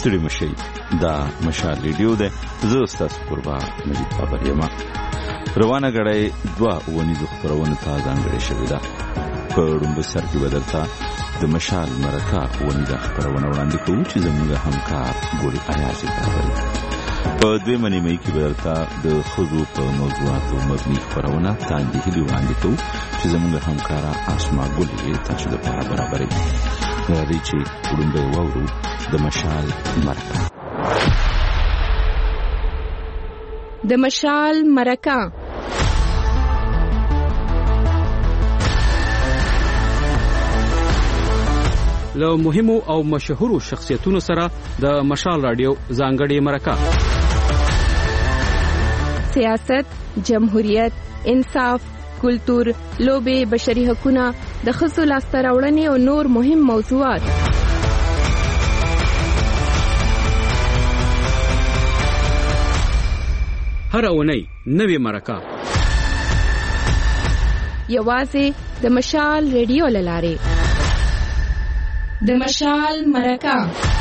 ستړي مشي دا مشال ریډیو ده. زه ستاسو قربا مجید بابر یم. روانه غړی دوه ونیزو خبرونه ته ځانګړې شوې ده. په لومړي سر کې بدلتا د مشال مرکه ونیزه خبرونه وړاندې کوو چې زموږ همکار ګوري ایاز کوي. په دویمه نیمه کې بدلتا د خزو په موضوعاتو مبني خبرونه تاندې وړاندې کوو چې زموږ همکار اسما ګولې تاسو د برابرۍ غواړي چې وړاندې وورو د مشال مرکه. د مشال مرکه له مهمو او مشهورو شخصیتونو سره د مشال رادیو ځانګړې مرکه. سیاست، جمهوریت، انصاف، کلتور، لوبې، بشري حقوقونه، د ښځو لاسته راوړنې او نور مهم موضوعات. هر اونۍ نوې مرکه یوازې د مشال ریډیو له لارې. د مشال مرکه.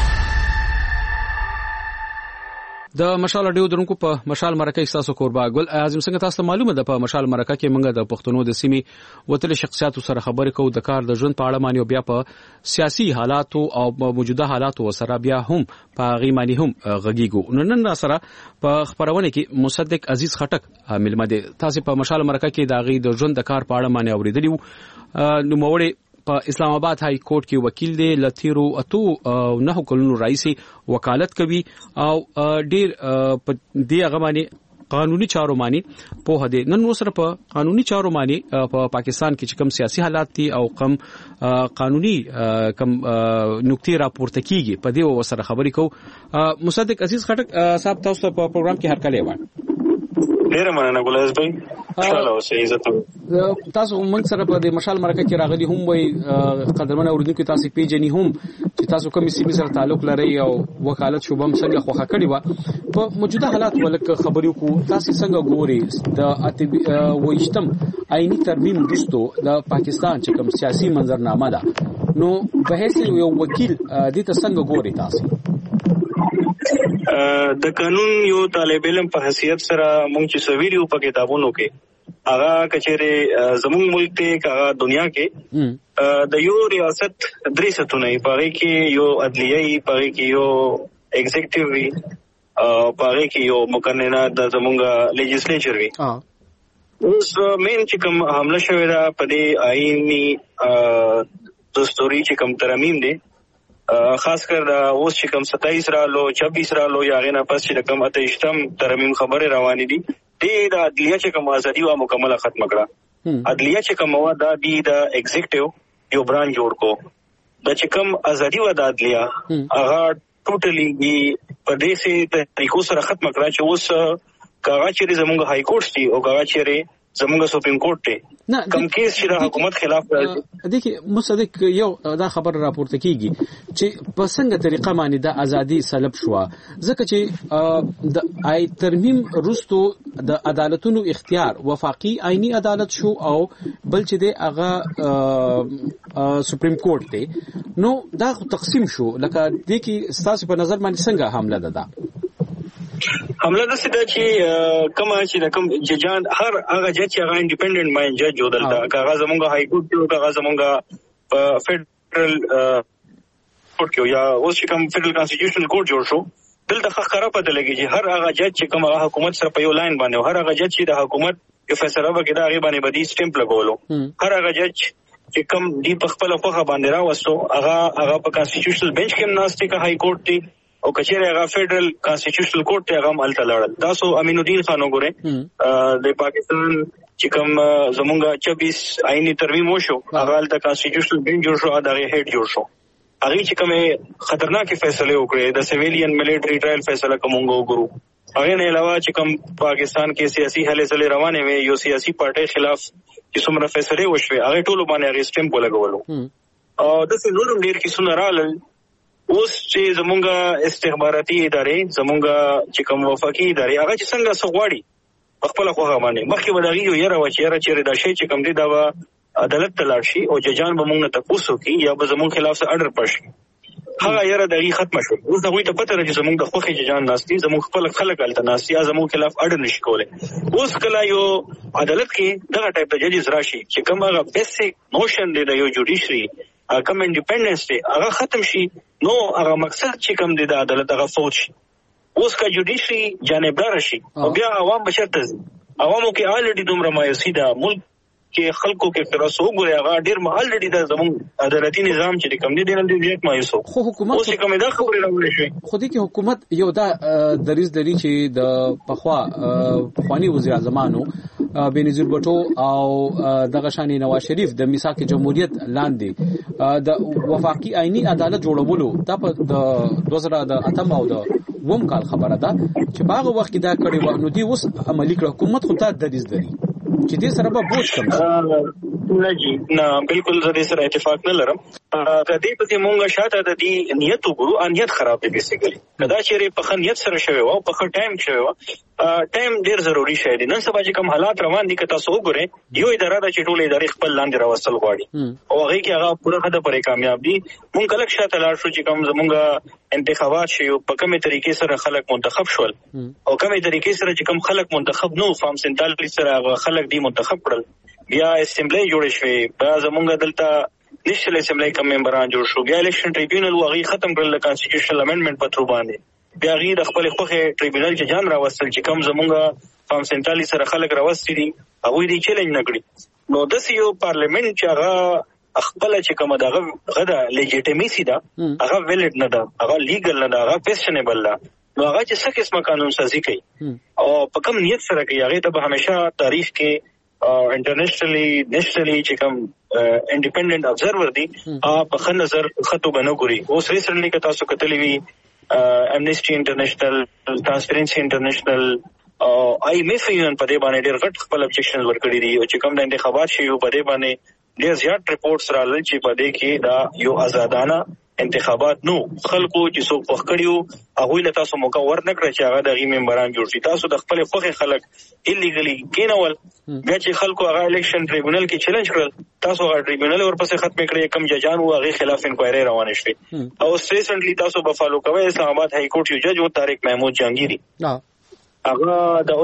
د مشال رادیو درونکو په مشال مرکه تاسو قربا ګل اعظم څنګه تاسو معلومه ده په مشال مرکه کې موږ د پښتنو د سیمې وتل شخصیتو سره خبرې کوو د کار د ژوند په اړه باندې او بیا په سیاسي حالاتو او موجوده حالاتو سره بیا هم په غیمانی هم غږیږو. نن سره په خبرونه کې مصدق عزیز خټک ملمه ده. تاسو په مشال مرکه کې د غي د ژوند د کار په اړه باندې اوریدلی نو موړي په اسلام آباد های کورټ کې وکیل دی. لتیرو اتو 9 کلونو رئیسي وکالت کوي او ډیر په دې هغه باندې قانوني چارو باندې په هده. نن نو سره په قانوني چارو باندې په پاکستان کې کوم سیاسي حالات دي او کوم قانوني کوم نقطې راپورته کیږي په دې وسره خبرې کوو. مصدق عزیز خټک صاحب تاسو په پروګرام کې هر کله وایي. ډیر مننه ګل عزیز بھائی. انشاءالله اوسې عزت. تاسو موږ سره په دې مشال مرکه کې راغلي هم وای قدرمن اوریدونکو تاسو پیژنې هم چې تاسو کوم سیمې سره تعلق لري او وکالت شوبم څنګه خوخه کړی و په موجوده حالات ولک خبرو کو تاسو څنګه ګوري د وایشتم آئینی ترمیم وروسته د پاکستان چې کوم سیاسي منظرنامه ده نو په هیڅ یو وکیل دې ته څنګه ګوري تاسو؟ د قانون یو طالب علم په حیثیت سره مونږ چې سویریو په کتابونو کې هغه کچېره زموږ ملک ته هغه دنیا کې د یو ریاست درې ستونه پاره کې یو عدلیه پاره کې یو ایگزیکټیو وی پاره کې یو مقننه د زموږ لیجسلیچر وی. اوس مین چې کوم حمله شوې ده په دې آئینی دستوري چې کوم ترمیم دي خاص کر دا اوس چې کوم 27 رالو 26 رالو یا غینا پس چې کوم 28 ترمیم خبره روانې دي د عدلیه چې کوم ازادي او مکمله ختم کړه. عدلیه چې کوم دا دی د ایگزیکټیو یو برانچ جوړ کو د چې کوم ازادي و د عدلیه هغه ټوټلی دی په دې سي طریقو سره ختم کړه چې اوس کاغه چې زموږ های کورټ دی او کاغه چې زموږ سپریم کورټ دی کوم کیس چې د حکومت خلاف راځي. دغه مصدق یو دا خبر راپورته کیږي چې په څنګه طریقه باندې د ازادي سلب شو ځکه چې د آی ترمیم وروسته د عدالتونو اختیار وفاقي آئینی عدالت شو او بل چې د هغه سپریم کورټ دی نو دا تقسیم شو. لکه د کی ستاسو په نظر باندې څنګه حمله ده؟ حمله د سده چې کومه چې د کوم ججان هر هغه جج چې هغه انډیپندنت ماین جج جوړل دا هغه زمونږ های کورټ کې هغه زمونږ فدرل کورټ کې یا اوس چې کوم فدرل کانسټیټیوشنل کورټ جوړ شو دلته خبره پته لګي چې هر هغه جج چې کوم حکومت سره په یو لاین باندې هر هغه جج چې د حکومت یو فیصله وکړي دا غي باندې بدی سټمپ لګولو هر هغه جج چې کوم دی په خپل خوخه باندې راوستو هغه په کانسټیټیوشنل بنچ کې ناشته کا های کورټ دی او کچېره هغه فدرل کانسټیټیوشنل کورټ ته هغه ملته لاړل. تاسو امین الدین خان وګورئ د پاکستان چې کوم زمونږ 26 آئینی ترمیم وشو هغه د کانسټیټیوشنل بنچ جوړ شو هغه هډ جوړ شو هغه چې کوم خطرناک فیصله وکړي د سیویلین ملټری ټرایل فیصله کومو وګورو. هغه نه علاوه چې کوم پاکستان کې سیاسي هلې ځلې روانې وي یو سیاسي پارټي خلاف چې څومره فیصله وشوي هغه ټول باندې هغه سټمپ ولګولو او د څه نور ډیر کې سنرال اوس چې زمونږ استخباراتي ادارې زمونږ چې کوم وفاقي ادارې هغه چې څنګه سغواړي خپل خوغه باندې مخکې وداغي یو یره و چې دا شی چې کوم دی دا عدالت ته لاړ شي او ججان به موږ ته پوښتنه کوي یا به زموږ خلاف څه اډر پښي هغه یاره دغه ختم شو. اوس دغه ته پته راځي زموږ د خوخي جان ناستي زموږ خپل خلک الته ناستي زموږ خلاف اډ نشي کوله. اوس کله یو عدالت کې دغه ټایپ د ججز راشي چې کوم هغه بیسیک نوشن دی د یو جوډیشري کوم انډیپندنس دی هغه ختم شي نو هغه مقصد چې کوم دی د عدالت هغه فوت شي. اوس کا جوډیشري جانبدار شي او بیا عوام بشرته عوامو کې الریډي دومره مایوسی ده ملک کې خلکو کې تر اوسه وګوري هغه ډیر الریډي د زموږ عدالتي نظام چې کوم دي ډیر مایوسو. خو حکومت اوس کومه دا خبره راوړې شي خو دې کې حکومت یو دا دریز لري چې د پخوانی وزیر اعظمانو بنظیر بټو او دغه شانی نواز شریف د میثاق جمهوریت لاندې د وفاقي آئینی عدالت جوړولو دا په 2008 او د ووم کال خبره ده چې باغ وخت دا کړي و نو دی اوس عملی کړ حکومت خو ته دریز لري چې دې سره به بوج کم نه جی نه بالکل زه دې سره اتفاق نه لرم. د دې په کې مونږه شاته د دې نیت وګورو نیت خراب دی بیسیکلی کدا چې په نیت سره شوی او په ټایم شوی ټایم ډیر ضروری شی دی. نن سبا چې کوم حالات روان دي که تاسو وګورئ یو اداره د چټولې ادارې خپل لاندې راوستل غواړي او هغه کې هغه پوره حد پرې کامیاب دي. مونږ کله شاته لاړ شو چې کوم زمونږه انتخابات شي په کومه طریقې سره خلک منتخب شول او کومه طریقې سره چې کوم خلک منتخب نو فارم 47 سره خلک دی منتخب کړل بیا اسمبلی جوړ شوی بیا زمونږ دلته نشل اسمبلی کوم ممبران جوړ شو بیا الیکشن ټریبیونل واغې ختم کړل د کانسټیټیوشنل امندمنت په تر باندې بیا غیر خپل خوخه ټریبیونل چې جان راوستل چې کوم زمونږ فارم 47 سره خلک راوستي دي هغه دې چیلنج نکړي نو د یو پارلیمنت چې هغه خپل چې کوم دغه غدا لیجیټیمیسي ده هغه ویلډ نه ده هغه لیګل نه ده هغه کوېسچنیبل ده نو هغه چې څه قسمه قانون سازي کوي او په کوم نیت سره کوي هغه ته به همیشه تاریخ کې انټرنیشنلی نېشنلی چې کوم انډیپندنت ابزرور دي په خن نظر خطو غنو ګوري اوس ریسنټلی که تاسو کتلی وی امنیسټي انټرنیشنل ټرانسپیرنسي انټرنیشنل او آی ایم ایف یو په دې باندې ډېر غټ خپل ابجیکشن ورکړي دي او چې کوم د انتخابات شي په دې باندې ډېر زیات ریپورټس راغلي چې په دې کې دا یو آزادانه انتخابات نو خلکو چې څوک وکړیو هغه له تاسو موقع ورنکړه چې هغه د ممبران جوړ شي تاسو د خپل خوخه خلک ایلیګلی کینول بیا چې خلکو هغه الیکشن ټریبیونل کې چیلنج کړل تاسو هغه ټریبیونل ورپسې ختم کړی کم ججان وو هغه خلاف انکوایری روانه شوه او ریسنټلی تاسو به فالو کوئ اسلام آباد های کورټ یو جج و طارق محمود جهانگیری هغه د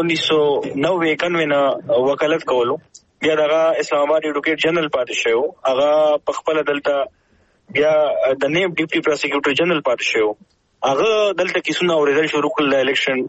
1991 نه وکالت کولو بیا دغه اسلام آباد ایډوکیټ جنرال پاتې شو هغه په خپل دلته بیا د نیب ډیپټي پروسیکیوټر جنرال پاتې شو هغه دلته کیسونه اوریدل شروع کړل الیکشن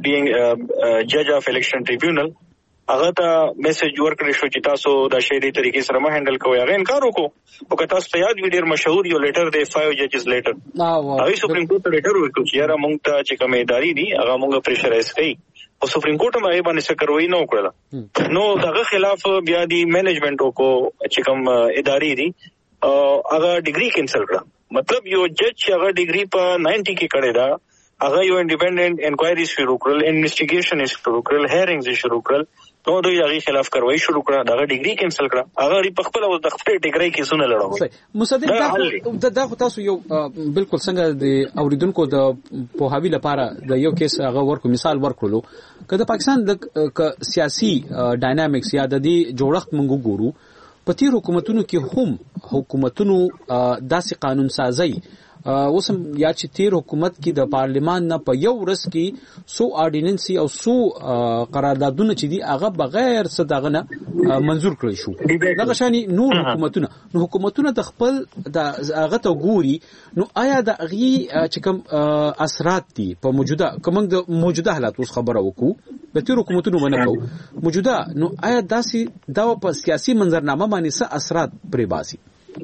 بینګ جج اف الیکشن ټریبیونل هغه ته میسج ورکړی شو چې تاسو د شهري طریقې سره ما هندل کوی هغه انکار وکړو او که تاسو ته یاد وي ډیر مشهور یو لیټر دی 5 ججز لیټر هغه سپریم کورټ ته لیټر ورکړو چې یاره مونږ ته چې کومه ادارې دي هغه مونږه پریشرایز کړي او سپریم کورټ هم هغه باندې څه کاروي نه وکړه نو دغه خلاف بیا دی مینجمنټ کو چې کوم ادارې دي هغه ډیګري کینسل کړه مطلب یو جج چې هغه ډیګري په 90 کې کړی دا هغه یو انډیپندنت انکوایری شروع کړل انویسټیګیشن شروع کړل هیرینګز شروع کړل نو دوی هغه خلاف کاروایی شروع کړه دا ډیګري کینسل کړه هغه په خپل او د خپل ډیګري کې سونه لړاو مصدق دا تاسو یو بالکل څنګه د اوریدونکو د پوهاوی لپاره د یو کیس هغه ورکو مثال ورکړو کله پاکستان د سیاسي ډاینامیکس یا د دې جوړښت منګو ګورو په تیر حکومتونو کې هم حکومتونو داسې قانون سازي اوسم یا چې تیر حکومت کې د پارلیمان نه په یو ورځ کې سو آرډیننسي او سو قراردادونه چې دي هغه بغیر څه دغه نه منزور کړی شو دغه شانی نور حکومتونه د خپل د هغه ته ګوري نو آیا د غي چې کوم اثرات دي په موجوده حالات اوس خبره وکړو د تیر حکومتونو باندې کو موجوده نو آیا داسې دا په سیاسي منظرنامه باندې څه اثرات پرې باسي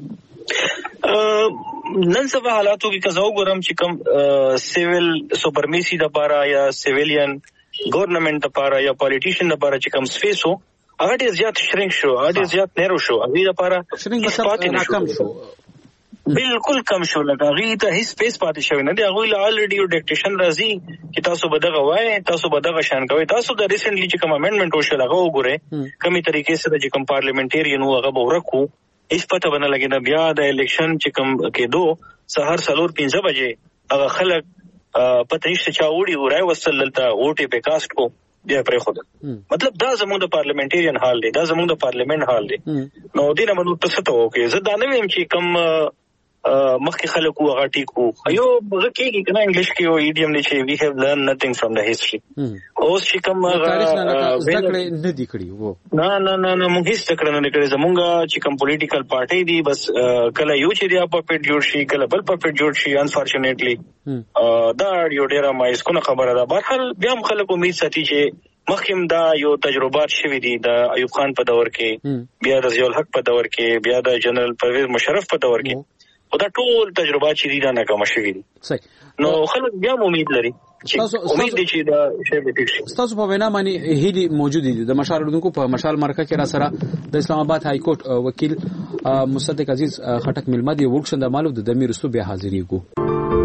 نن سبا حالاتو کې کزاو ګورم چې کوم سیویل سپرمیسی د پاره یا سیویلین ګورنمنت د پاره یا پالیټیشن د پاره چې کوم سپیس وو هغه ډیر زیات شرینک شو هغه ډیر زیات نیرو شو هغه د پاره شرینک مثلا کم شو بالکل کم شو لکه هغه ته هیڅ سپیس پاتې شوی نه دی هغه له الریډي یو ډیکټیشن راځي چې تاسو بدغه وای تاسو بدغه شان کوي تاسو د ریسنټلی چې کوم امندمنت وشو هغه وګورئ کومي طریقې سره چې کوم پارلیمنټریان هغه به ورکو اس پته باندې لګی دا بیا د الیکشن چې کوم کېدو سحر 4:15 بجې هغه خلک پته نشته چا وړي ورای وصل دلته ووټي په کاست کو بیا پرې خو مطلب دا زموږ د پارلیمنټریان حال دی دا زموږ د پارلیمنت حال دی نو دینه منو تاسو ته وکي زه دا نه ویم چې کوم مخکې خلک وو هغه ټیک وو یو هغه کېږي کنه انګلیش کې یو ایډیم دی چې وی هیو لرن نثینګ فرام د هیستوري اوس چې کوم تاریخ نه ذکر نه دی کړی وو نه موږ هیڅ ذکر نه کړی زمونږ چې کوم پولیټیکل پارټي دی بس کله یو چې دی پپټ جوړ شي کله بل پپټ جوړ شي انفورچونټلی دا یو ډیره مایسکونه خبره ده بهرحال بیا هم خلک امید ساتي چې مخکیم دا یو تجربات شوي دي د ایوب خان په دور کې بیا د ضیاء الحق په دور کې بیا د جنرال پرویز مشرف په دور کې او دا ټول تجربات چې دي دا ناکامه شوي دي نو خلک بیا امید لري چې امید دي چې دا شی به ټیک شي تاسو په وینا باندې هیلي موجود دي د مشال اردوونکو په مشال مرکه کې را سره د اسلام آباد های کورټ وکیل مصدق عزیز خټک ملمه دی ورکشن د مالو د دمیر رسو بیا حاضرېږو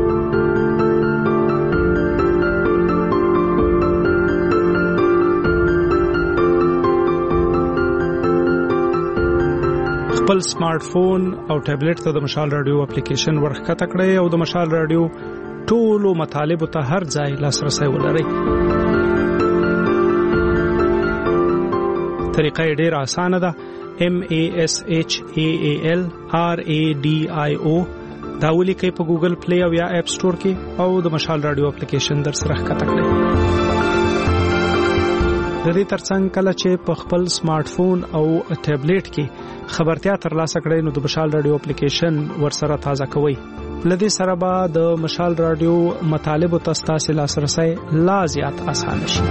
خپل سمارټ فون او ټابلیټ ته د مشال رادیو اپلیکیشن ورخکته کړئ او د مشال رادیو ټولو مطالب ته هر ځای لاسرسي ولرئ. طریقه ډېره اسانه ده. MASHAAL RADIO دا ولیکئ په ګوګل پلی او یا اپ سٹور کې او د مشال رادیو اپلیکیشن در سره ښکته کړئ. د دې ترڅنګ کله چې په خپل سمارټ فون او ټابلیټ کې خبرتیا ترلاسه کړئ نو د مشال رادیو اپلیکیشن ورسره تازه کوئ. لدې سره به د مشال رادیو مطالب او تاسو لاسرسي لا زیات اسانه شي.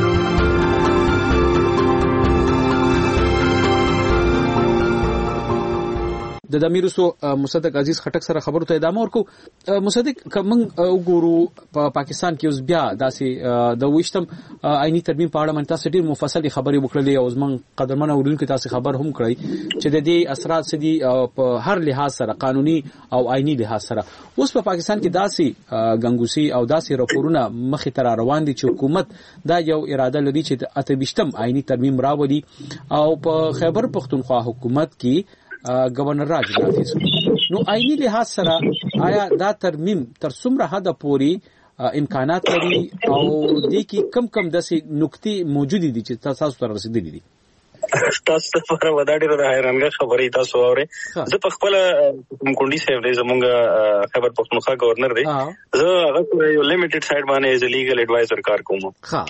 د دمیرسو مصدق عزیز خټک سره خبرو ته ادامه ورکو. مصدق کوم وګورو په پاکستان کې اوس بیا داسې د وښتم آئینی ترمیم په اړه منځ ډېر مفصل خبرې وکړلې او زمون قدرمن اوریدونکو تاسو خبر هم کړی چې د دې اثرات سدي په هر لحاظ سره قانوني او آئینی لحاظ سره اوس په پاکستان کې داسې غنګوسی او داسې راپورونه مخې ته روان دي چې حکومت دا یو اراده لري چې 28م آئینی ترمیم راوړي او په خیبر پختونخوا حکومت کې گورنر راج نافذ. نو آئینی لحاظ سره آیا دا ترمیم تر څومره حد پورې امکانات لري او دې کې کم داسې نقطې موجود دي چې تاسو سره رسیدلې دي؟ تاسو ته پر ودا ډیره د حیرانګه خبرې تاسو اورئ. زه په خپل کونډي صاحب دی زمونږ خیبر پختونخوا گورنر دی. زه هغه یو لیمیټډ سایډ باندې ایز ا لیګل ایڈوایزر کار کوم.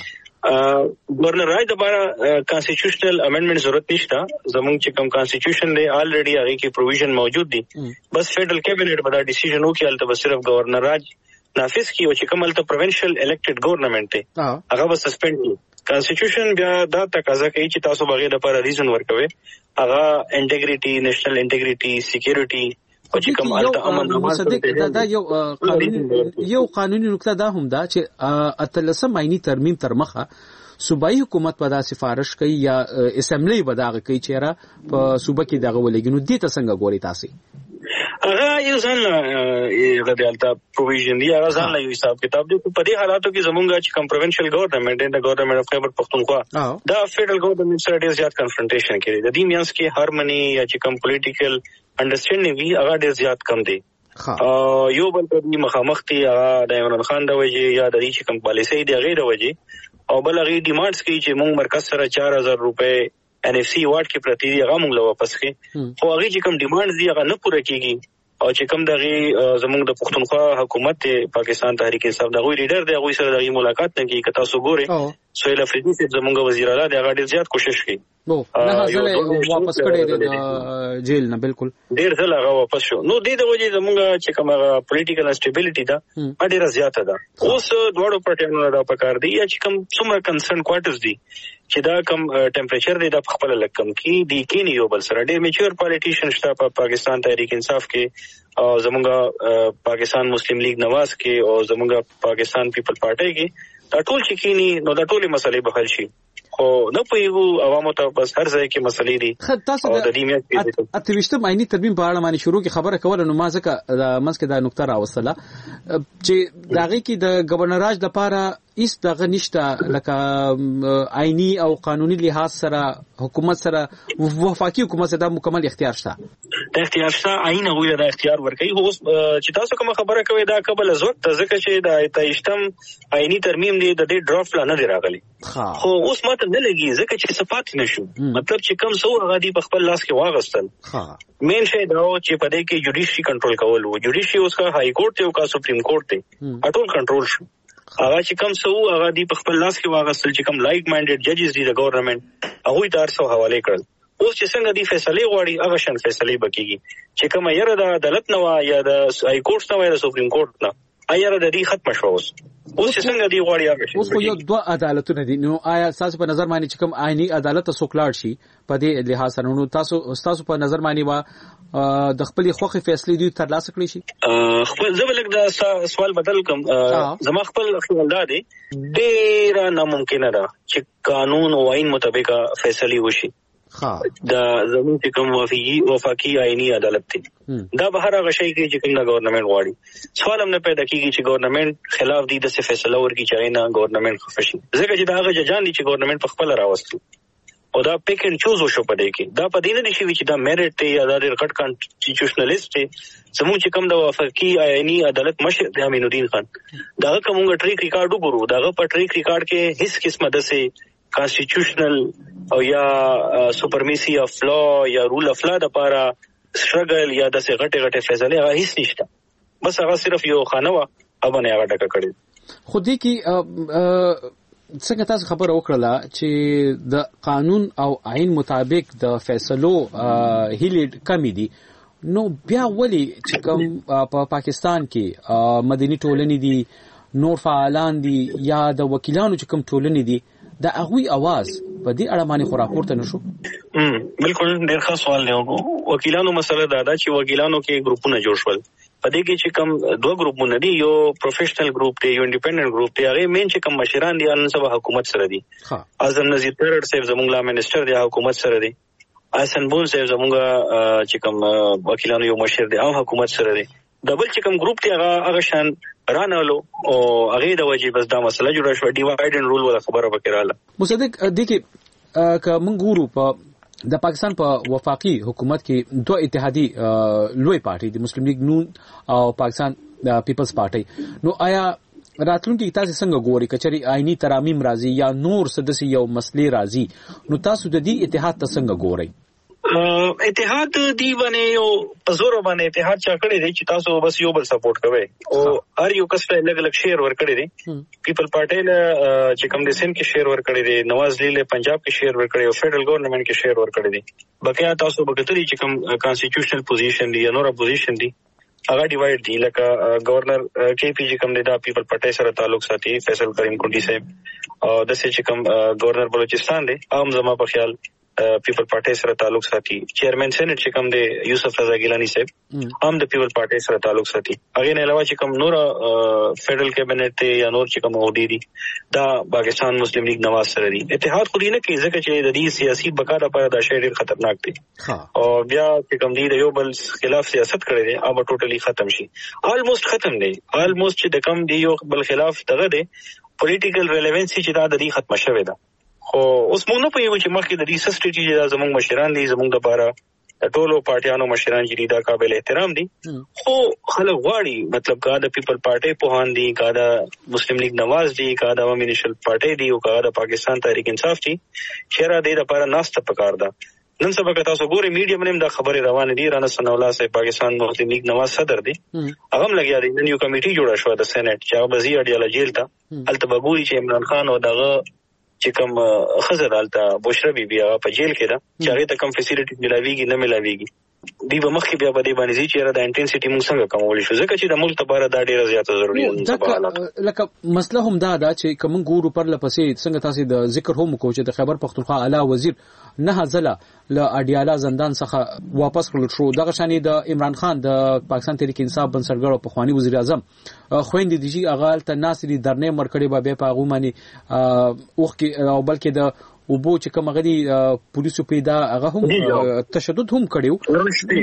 گورنر راج دوباره کانسټیټیوشنل امندمنت ضرورت نشته. زمونږ چې کوم کانسټیټیوشن دی آلریډي هغه کې پروویژن موجود دي. بس فیډرل کابینټ به دا ډیسیژن وکړي البته صرف گورنر راج نافذ کی او چې کوم البته پروینشل الیکټډ گورنمنت دی هغه به سسپند کی. کانسټیټیوشن بیا دا تقاضا کوي چې تاسو بغیر د پر ریزن ورکوي هغه انټیګریټي نېشنل انټیګریټي سکیورټي او چې کوم البته امن مصدق دا یو قانوني نقطه دا هم ده چې اتلسم آئینی ترمیم تر مخه صوبایي حکومت په دا سفارش کوي یا اسمبلی به دا کوي چې را په صوبه کې دغه ولګینو دي ته څنګه ګوري تاسو؟ هغه یو ځان غدالتا پروویژن دی هغه ځان یو حساب کتاب دی. په دې حالاتو کې زمونږ چې کوم پروینشل ګورنمنت دی د ګورنمنت اف خیبر پختونخوا دا فیډرل ګورنمنت سره ډیر زیات کنفرنټیشن کوي. د دې میانس کې هارمونی یا چې کوم پولیټیکل انډرسټینډینګ وی هغه ډیر زیات کم دی. یو بل په دې مخامخ دی هغه د عمران خان د وجه یا د دې چې کوم پالیسي دی غیر وجه او بل هغه ډیمانډز کوي چې موږ مرکز سره 4000 روپے NFC واټ کې پرتی دی هغه موږ له واپس کړي. خو هغه چې کوم ډیمانډز دی هغه نه پوره کیږي او چې کوم دغه زموږ د پښتونخوا حکومت پاکستان تحریک انصاف دغه لیډر دی هغه سره دغه ملاقات نه کوي. که تاسو ګورئ سہیل افریدی سے زموږ وزیر اعلی دی هغه ډیر زیات کوشش کوي. نه ځله واپس کړي د جیل نه بالکل ډیر ځله هغه واپس شو. نو دې د وجه زموږ چې کوم پولیټیکل انسټیبিলিټی دا ډیره زیاته ده. اوس دوړو پټینو دا پکار دی چې کوم څومره کنسرن کوارټرز دي چې دا کم ټمپریچر دی د خپل لکم کې دی کې نه یو بل سره ډیر میچور پالیټیشن شته په پاکستان تحریک انصاف کې او زموږ پاکستان مسلم لیگ نواز کې او زموږ پاکستان پیپل پارټي کې دا ټول چې کینی نو دا ټولې مسلې به حل شي. خو نه پوهیږو عوامو ته بس هر ځای کې مسلې دي. تاسو د اتويشتم آئینی ترمیم په اړه باندې شروع کې خبره کوله نو ما ځکه د منځ کې دا نقطه راوستله چې داغه کې د گورنر راج د لپاره هیڅ دغه نشته لکه آئینی او قانوني لحاظ سره حکومت سره وفاقي حکومت سره مکمل اختیار شته. د اختیار شته عین هغه د اختیار ورکړي. خو چې تاسو کوم خبره کوي دا قبل از وخت ځکه چې د 28م عیني ترمیم دی د دې ډرافټ لا نه دی راغلی. خو اوس ماته نه لګي ځکه چې صفات نشو مطلب چې کم څو هغه دی په خپل لاس کې واغستل. مین شی دا چې په دې کې جوډیشري کنټرول کول وو. جوډیشري اوس کا های کورټ ته او کا سپریم کورټ ته ټول کنټرول شو. هغه چې کم څو هغه دی په خپل لاس کې واغستل چې کم لایک مایندډ ججز دي د ګورنمنت هغه دار سو حواله کړل. اوس چې څنګه دی فیصله غواړي هغه شان فیصله بکیږي چې کومه یره د عدالت نه یا د های کورټ نه یا د سپریم کورټ نه ایره د دې ختم شو. اوس چې څنګه دی غواړي هغه شان. اوس خو یو دوه عدالتونه دي نو آیا تاسو په نظر باندې چې کوم آئینی عدالت سوکلاړ شي په دې لحاظ سره نو تاسو په نظر باندې وا د خپل خوخي فیصله دی تر لاسه کړی شي؟ خپل زبلک دا سوال بدل کوم. زما خپل خیال دا دی ډیر ناممکن ده چې قانون او آئین مطابق فیصله وشي. دا زمون چې کوم وفاقي آئینی عدالت دی دا به هر هغه شی کې چې کوم گورنمنت غواړي. سوال هم نه پیدا کیږي چې گورنمنت خلاف دی د فیصله ورکړي چې نه گورنمنت خفشي ځکه چې دا هغه ججان دي چې گورنمنت په خپل راوستي او دا پیک اینڈ چوز وشو پدې کې. دا پدې نه شي چې دا میرټ دی یا دا ریکټ کانسټیټیوشنلیست دی. زمون چې کوم د وفاقي آئینی عدالت مشر دی امین الدین خان دا کومه ټریک ریکارډ وګورو دا په ټریک ریکارډ کې هیڅ قسمه د کانسټیټیوشنل او یا سپرمیسی اف لا یا رول اف لا د لپاره سټرګل یا د غټه غټه فیصله هغه هیڅ نشته. بس هغه صرف یو خانه وا او نه هغه ټکه کړی. خو دې کې څنګه تاسو خبره وکړه چې د قانون او آئین مطابق د فیصلو هیلې کمی دي نو بیا ولی چې کوم په پاکستان کې مدني ټولنې دي نور فعالان دي یا د وکیلانو چې کوم ټولنې دي دا هغوی आवाज په دې اړه باندې خورا پورته نشو؟ بالکل ډېر ښه سوال دی. وکیلانو مسله دا ده چې وکیلانو کې ګروپونه جوړ شول. په دې کې چې کوم دوه ګروپونه دي یو پروفیشنل ګروپ دی یو انډیپندنت ګروپ دی. هغه مین چې کوم مشران دي نن سبا حکومت سره دي. اعظم نذیر ترړ صاحب زموږ لا منسٹر دی حکومت سره دی. احسن بول صاحب زموږ چې کوم وکیلانو یو مشر دی او حکومت سره دی. دبل چې کوم ګروپ دی هغه شان رانالو او هغه د وجې بس دا مسله جوړه شو ډیوایډ اینډ رول ولا خبره وکړاله. مصدق دې کې که موږ ګورو په د پاکستان په وفاقي حکومت کې دوه اتحادي لوی پارټي دي مسلم لیگ نون او پاکستان پیپلز پارټي. نو آیا راتلونکي تاسو څنګه ګوري کچري آئینی ترامیم راځي یا نور سدسي یو مسلې راځي نو تاسو د دې اتحاد ته څنګه ګورئ؟ اتحاد دی باندې یو پزور باندې اتحاد چا کړی دی چې تاسو بس یو بل سپورټ کوئ او هر یو کس ته الګ الګ شیر ور کړی دی. پیپل پارټي له چې کوم د سند کې شیر ور کړی دی نواز لیله پنجاب کې شیر ور کړی او فدرل ګورنمنت کې شیر ور کړی دی. بقیا تاسو وګورئ چې کوم کانسټیټیوشنل پوزیشن دی یا نور پوزیشن دی هغه ډیوایډ دی. لکه گورنر کې پی جی کوم دی دا پیپل پارټي سره تعلق ساتي فیصل کریم کونډي صاحب او د چې کوم گورنر بلوچستان دی عام زما په خیال پیپل پارټي سره تعلق ساتي. چیرمن سېنات چې کوم دی یوسف رضا ګیلانی صاحب هم د پیپل پارټي سره تعلق ساتي. هغه نه علاوه چې کوم نور فدرل کابینټ یا نور چې کوم اودي دي دا پاکستان مسلم لیگ نواز سره دي. اتحاد خو دې نه کوي ځکه چې د دې سیاسي بقا لپاره دا شی ډېر خطرناک دی او بیا چې کوم دی د یو بل خلاف سیاست کړی دی او ټوټلی ختم شي. آلموست ختم دی. آلموست چې د کوم دی یو بل خلاف دغه دی پولیټیکل ریلیونسي چې دا د دې ختم شوه ده. خو اوس موږ نه پوهیږو چې مخکې د دې سټریټیجی دا زموږ مشران دي زموږ لپاره د ټولو پارټیانو مشران چې دا قابل احترام دي. خو خلک غواړي مطلب کا د پیپل پارټي پوهان دي کا د مسلم لیگ نواز دي کا د عوامي نیشنل پارټي دي او کا د پاکستان تحریک انصاف دي شهره د لپاره ناسته پکار ده. نن سبا که تاسو ګورئ میډیا باندې دا خبره روانه دي. رانا ثناء الله صاحب پاکستان مسلم لیگ نواز صدر دي هغه هم لګیا دي. نن یو کمیټي جوړه شو د سېنات چې هغه بزی اډیاله جیل ته الته بګوري چې عمران خان او دغه چې کوم خزر حالته بشرا بی بیا په جیل کې ده چې هغه ته کوم فیسیلیټي ملاويږي نه ملاويږي دی به مخکې بیا په دې باندې چې دا انټنسټي موږ څنګه کومول شو ځکه چې د ملک لپاره دا ډیره زیاته ضروري ده. لکه مسله هم دا ده چې کوم ګورو پر لپسې څنګه تاسو د ذکر هم کو چې د خیبر پختونخوا اعلی وزیر نه ځله ل اډیالا زندان څخه واپس کړل شو. دغه شانې د عمران خان د پاکستان تحریک انصاف بنسټګر او پخوانی وزیر اعظم خويندې دي چې اغال ته ناصری درنه مرکړې به په غومانی اوخ کې او بلکې د او بو چې کوم غدي پولیسو پیدا هغه هم تشدد هم کړیو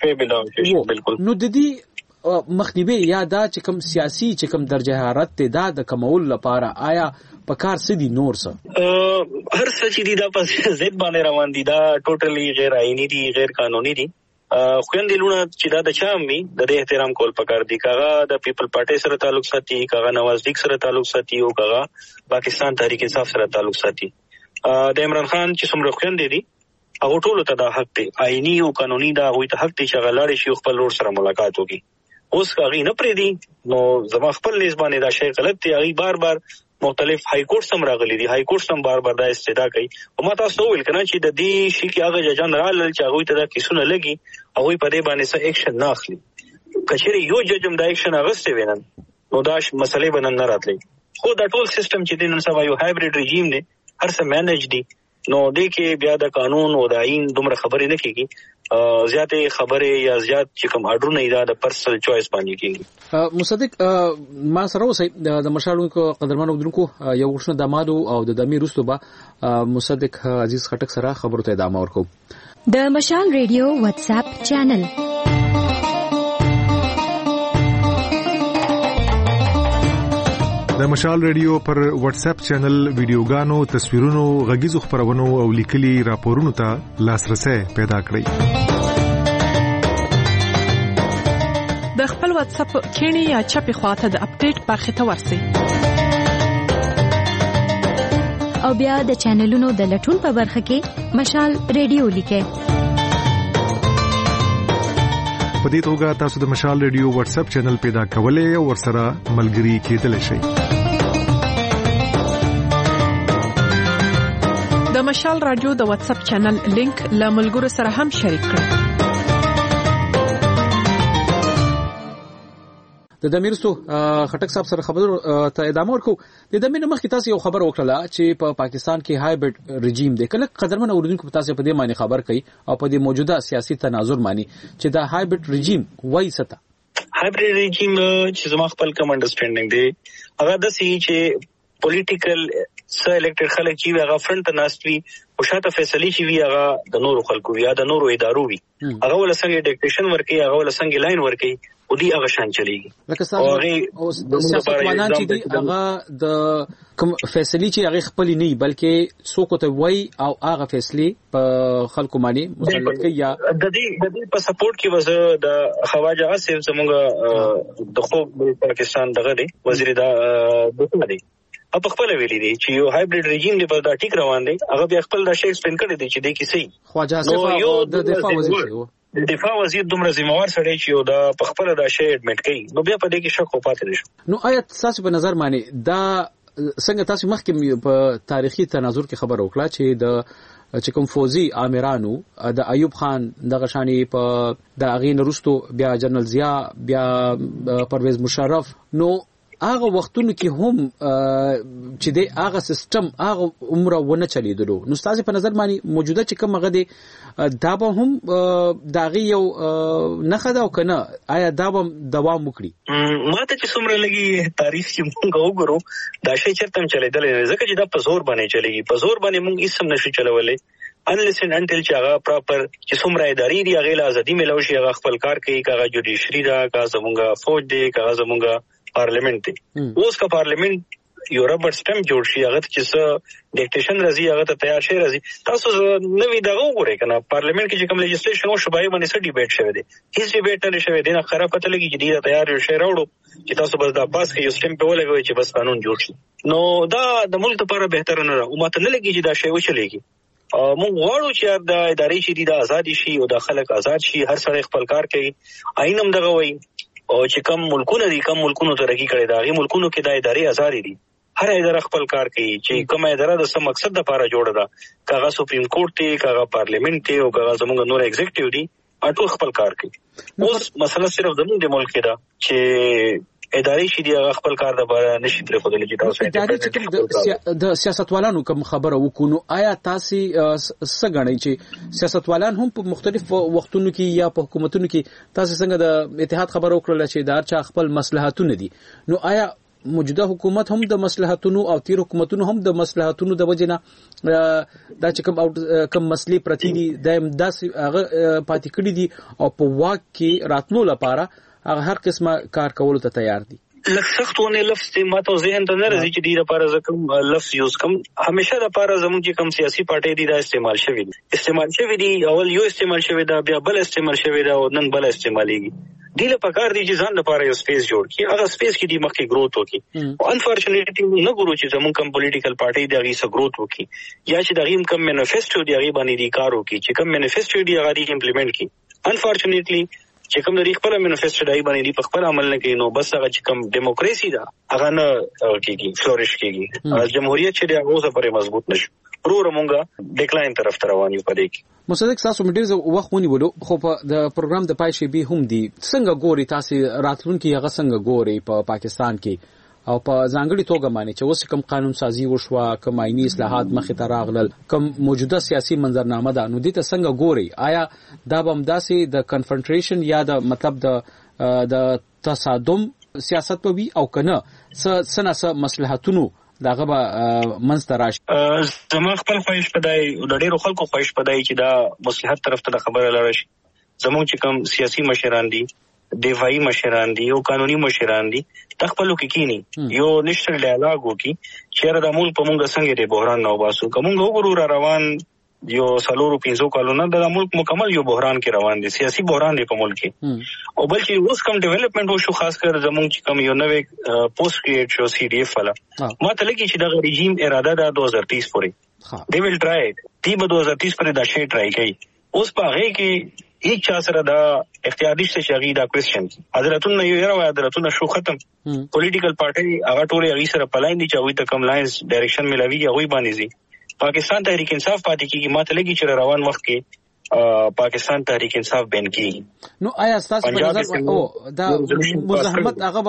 نو د دې مخنیوي یا دا چې کوم سیاسي چې کوم درجه حرارت ته دا د کمول لپاره آیا په کار سدي نور څه هر څه چې دا په ضد باندې روان دي دا ټوټلی غیر آئینی دي غیر قانوني دي خويندې لونه چې دا د چا هم وي د دې احترام کول پکار دي. کاغه د پیپل پارټي سره تعلق ساتي، کاغه نواز لیگ سره تعلق ساتي او کاغه پاکستان تحریک انصاف سره تعلق ساتي. د عمران خان چې څومره خويندې دي هغه ټول ته دا حق دی، آئینی او قانوني دا هغه ته حق دی چې غلاړي شي خپل لور سره ملاقات وکړي. اوس هغه نه پرې دي نو زما خپل نسبانه دا شی غلط دی. هغه بار بار مختلف های کورټ سم راغلي دي، های کورټ سم بار بار دا استدا کوي او ما تاسو ویل کنه چې د دې شي کې هغه ججان رالل چې هغه ته دا کیسونه لګي هغه په دې باندې څه اکشن نه اخلي. کچېری یو ججم دا اکشن اغسته وینن نو دا مسلې بنن نه راتلي. خو دا ټول سیستم چې د نن سبا یو هایبرید رژیم دی، هر څه مینج دي، نو دې کې بیا د قانون او د آئین دومره خبرې نه کیږي. زیاتې خبرې یا زیات چې کوم اډرونه دا د پرسنل چوایس باندې کیږي. مصدق ما سره اوسې د مشالونکو قدرمنو درونکو یو ورشنه دمادو او د دمیر رستو به مصدق عزیز خټک سره خبرو ته ادامه ورکو. د مشال ریډیو واتس اپ چینل د مشال ریډیو پر واتس اپ چینل ویډیوګانو، تصویرونو، غږیزو خبرونو او لیکلي راپورونو ته لاسرسي پیدا کړئ. د خپل واتس اپ کینی یا چپی خواته د اپډیټ برخه ته ورسئ او بیا د چینلونو د لټون په برخه کې مشال ریډیو لیکئ. په دې توګه تاسو د مشال ریډیو واتس اپ چینل پیدا کولای او ورسره ملګري کېدلی شئ. د مشال رادیو د واتس اپ چینل لینک له ملګرو سره هم شریک کړئ. د دمیرستو خټک صاحب سره خبرو ته ادامه ورکو. د دمیر مخکې تاسو یو خبر وکړه چې په پاکستان کې هایبرډ رژیم دی. کله قدرمن اوریدونکو تاسو په دې معنی خبر کړي او په دې موجوده سیاسي تناظر معنی چې دا هایبرډ رژیم وایي څه؟ هایبرډ رژیم چې زما خپل کوم انډرسټانډینګ دی هغه د سي چې پولیټیکل سره الیکټډ خلک چې هغه فرنٹ ته ناستوي او شاته فیصله شي وي هغه د نورو خلکو یا د نورو ادارو وي، هغه ول څنګه ډیکټیشن ورکي، هغه ول څنګه لاین ورکي او دی هغه شان چلیږي. لکه څنګه د سیاستوالان چې دی هغه د کوم فیصله چې هغه خپل نه بلکې څوک ته وای او هغه فیصله په خلکو باندې مسلط کوي یا د دې په سپورټ کې وزه د خواجه اسف زموږ د خو پاکستان دغه دی وزیر دا دی په خپل ویلي دي چې یو هایبرډ رژیم دی په دا ټیک روان دی. هغه بیا خپل دا شی ایکسپلین کړی دی چې د کیسې خواجه اسف د دفاع وزیر د دفاع وزیر دومره ذمہوار سره چې یو دا په خپل دا شی اډمټ کړي نو بیا په دې کې شک پاتې نشو. نو آیا تاسو په نظر باندې دا څنګه تاسو مخکې په تاریخي تناظر کې خبر وکړه چې د چې کوم فوزي آمرانو د ایوب خان د غشانی په د اغین رستو بیا جنرال ضیا بیا پرویز مشرف نو هغه وختونو کې هم چې د هغه سیستم هغه عمره ونه چلیدلو. نو تاسو په نظر باندې موجوده چې کوم هغه دی دا به هم داغي یو نه خدا او کنه آیا دا به دوام وکړي؟ ماته چې څومره لګي تاریخ چې موږ وګورو دا شی چرته چلیدل نه ځکه چې دا په زور باندې چلیږي. په زور باندې موږ هیڅ هم نشو چلولې unless and until چې هغه پراپر چې څومره اداري دی هغه ازادي ملو شي، هغه خپل کار کوي، هغه جوډیشري دا هغه زمونږه فوج دی، هغه زمونږه پارلیمنت دی. اوس کا پارلیمنت یو ربر سٹمپ جوړ شي هغه چې څه ډیکټیشن راځي هغه ته تیار شي راځي. تاسو نوې دغه وګورئ کنه پارلیمنت کې چې کوم لیجسلیشن او شبای باندې څه ډیبیټ شوی دی، هیڅ ډیبیټ نه شوی دی. نه خراب پته لګي چې دا تیار شي راوړو چې تاسو بس دا پاس کې یو سټمپ په ولګوي چې بس قانون جوړ شي. نو دا د ملک لپاره بهتر نه او ماته نه لګي چې دا شی وچلېږي. موږ غواړو چې د ادارې شي د آزادي شي او د خلک آزاد شي، هر سړی خپل کار کوي. آئین هم دغه وایي او چې کوم ملکونه دي کوم ملکونو ترقی کړي دا غي ملکونو کې د ادارې آزادي دي، هر اداره خپل کار کوي چې کومه اداره د څه مقصد لپاره جوړه ده، کاغه سپریم کورټ دی، کاغه پارلیمنت دی او کاغه زموږ نور ایگزیکټیو دی، ټول خپل کار کوي. اوس مسله صرف د ملک کې ده چې ادارې شي دی هغه خپل کار د بار نشي تر خپل چې تاسو د سیاستوالانو کوم خبره وکونو آیا تاسو څه غنئ چې سیاستوالان هم په مختلف وختونو کې یا په حکومتونو کې تاسو څنګه د اتحاد خبر وکړل چې دا چا خپل مصلحتونه دي، نو آیا موجوده حکومت هم د مصلحتونو او تیر حکومتونو هم د مصلحتونو د وجنه دا چې کوم مسلې پرتی دي دایم داس هغه پاتې کړی دي او په واک کې راتلو لپاره هغه هر قسمه کار کولو ته تیار دي؟ لکه سختونه لفظ ما ته ذهن ته نه راځي چې دې لپاره زکم لفظ یوز کوم. همیشه د لپاره زموږ چې کوم سیاسي پارټي دي دا استعمال شوی دي اول یو استعمال شوی دا بیا بل استعمال شوی دا او نن بل استعماليږي. دې لپاره کار دي چې ځان لپاره یو سپیس جوړ کړي هغه سپیس کې دې مخکې گروث وکړي او انفورچونټلی نه ګورو چې زموږ کوم پولیټیکل پارټي دې هغه سره گروث وکړي یا چې دغه کوم مینیفیسټو دې هغه باندې دې کار وکړي چې کوم مینیفیسټو دې هغه امپلیمنٹ کړي. انفورچونټلی چې کوم د خپل منیفیسټو دای باندې په خپل عمل نه کوي نو بس هغه چې کوم دیموکراسي ده هغه نه کیږي فلورش کیږي. جمهوریت چې د هغه سره مضبوط نشي ورو مونږه ډیکلاین طرف ته روان یو پدې کې. مصدق تاسو مډیر وخت ونیولو خو په د پروګرام د پای شي به هم دي څنګه ګوري تاسو راتلونکي هغه څنګه ګوري په پاکستان کې او په ځانګړي توګه معنی چې اوس کوم قانون سازي وشوه کوم آئینی اصلاحات مخې ته راغلل کوم موجوده سیاسي منظرنامه ده نو دې ته څنګه ګوري آیا دا به همداسې د کنفرنټریشن یا د مطلب د تصادم سیاست به وي او کنه څه مصلحتونو داغه به منځ ته راشي؟ زما خپل خواهش پدای د ډیرو خلکو خواهش پدای چې دا مصلحت طرف ته خبره لاره شي. زموږ چې کوم سیاسي مشران دي دفاعي مشران دي او قانوني مشران دي تخپلو کې کینی یو نشټل ډایلاګ وکي چې را د ملک په مونږ څنګه د بحران نو باسو کومه وګورو روان یو سالورو 500 کالونه د ملک مکمل یو بحران کې روان دي سیاسي بحران دی په ملک کې او بل چې اوس کوم ډیولپمنٹ وشو خاص کر زموږ چې کوم یو نوې پوسټ کریټ شو سی ډی اف والا ما ته لګي چې دا رژیم اراده ده 2030 پورې دی ویل ټرای دی به 2030 پورې دا شی ټرای کوي. اوس په هغه کې هیڅ چا سره دا اختیار نشته چې هغه دا کوېسچن حضرتونه یو یو حضرتونه شو ختم پولیټیکل پارټي هغه ټول هغه سره پلاین دي چې هغه ته کوم لاینز ډایرکشن ملوي هغه باندې زی پاکستان تحریک انصاف پاتې کیږي ماته لګي چې روان وخت کې پاکستان تحریک انصاف بین کیږي. نو آیا تاسو په نظر او دا مزاحمت هغه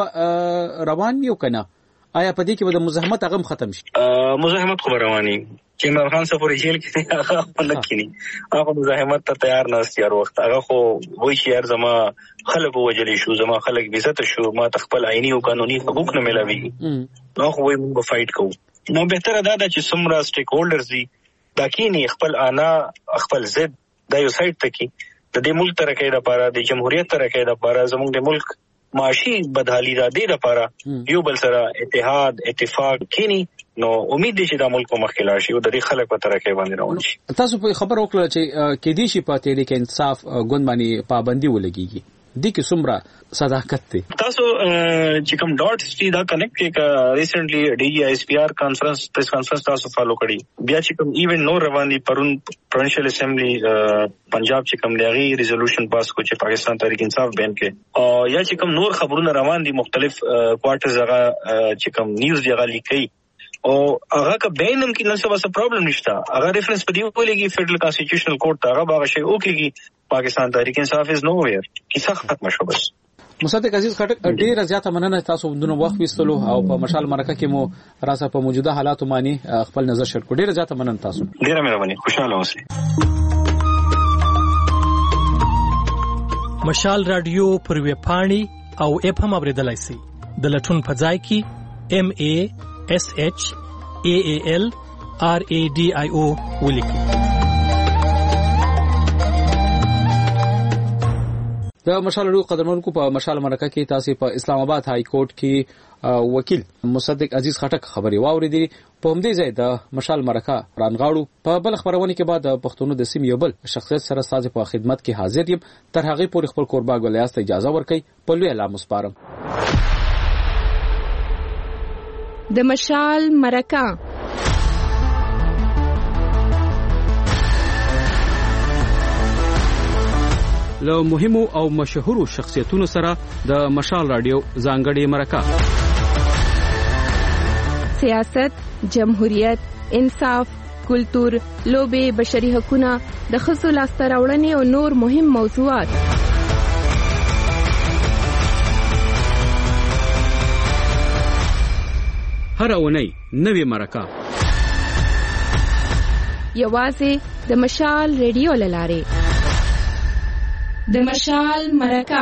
روان یو کنه آیا په دې کې به د مزاحمت هغه ختم شي؟ مزاحمت خو رواني چې عمران خان سفر جیل کې هغه خپل کینی هغه مزاحمت ته تیار نه است یار وخت هغه خو وای چې یار زما خلک وجلی شو زما خلک بیزت شو ما تخپل عیني او قانوني حقوق نه ملوي نو خو وای موږ فایټ کوو. نو بهتره دا چې څومره سټیک هولډرز دي دا کینی خپل انا خپل ضد د یو سایت ته کې د دې ملک ترقې لپاره د جمهوریت ترقې لپاره زموږ د ملک معاشي بدحالي را دي لپاره یو بل سره اتحاد اتفاق کینی نو امید دي چې د ملک مخکې لاړ شي او د دې خلک په ترقې باندې روان شي. تاسو په خبر وکړه چې کې دي شي په تحریک انصاف ګوند باندې پابندي ولګيږي دي کې څومره صداقت دی؟ تاسو چې کوم ډاټ سټي دا کنیکټ کې ریسنټلی ډي جی اس پی آر کانفرنس پریس کانفرنس تاسو فالو کړی بیا چې کوم ایونت نو رواني پرون پروینشل اسمبلی پنجاب چې کوم لغي ریزولوشن پاس کو چې پاکستان تحریک انصاف بین کې او یا چې کوم نور خبرونه روان دي مختلف کوارټرز هغه چې کوم نیوز دی هغه لیکي او هغه کا بینم کې نن څه پرابلم نشته هغه ریفرنس په دی ولګي فیډرل کانسټیټیوشنل کورټ هغه باغ شي او کېږي پاکستان تحریک انصاف از نو ویر کیسه ختم شو. بس مصدق عزیز خټک ډیر زیاته مننه تاسو دونه وخت وستلو او په مشال مرکه کې مو راسه په موجوده حالات باندې خپل نظر شریک کړ. ډیر زیاته مننه تاسو. ډیره مهرباني خوشاله اوسئ. مشال رادیو پر ویب پاڼې او اپ هم اوریدلای شئ د لټون په ځای کې MASHALRADIO ولیکئ. د مشال رادیو قدرمنونکو په مشال مرکه کې تاسو په اسلام آباد های کورټ کې وکیل مصدق عزیز خټک خبري واوریدي. په همدې ځای د مشال مرکه رانغاړو په بل خبرونه کې بعد پښتون د سیمې یو بل شخصیت سره ساز په خدمت کې حاضر یم. تر هغه پورې خپل قربا ګلیاست اجازه ورکړئ په لوی الله مسپارم. د مشال مرکه له مهمو او مشهورو شخصیتونو سره د مشال رادیو ځانګړې مرکه سیاست جمهوریت انصاف کلتور لوبې بشري حقوقونه د ښځو لاسته راوړنې او نور مهم موضوعات هر اونۍ نوې مرکه یوازې د مشال ریډیو لاره د مشال مرکه.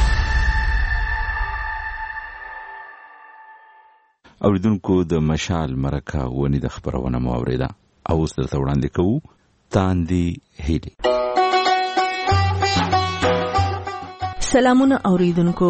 اوریدونکو د مشال مرکه ونی د خبرونه مو اوریده او اوس درته وړاندې کوو تاندې هیلې. سلامونه اوریدونکو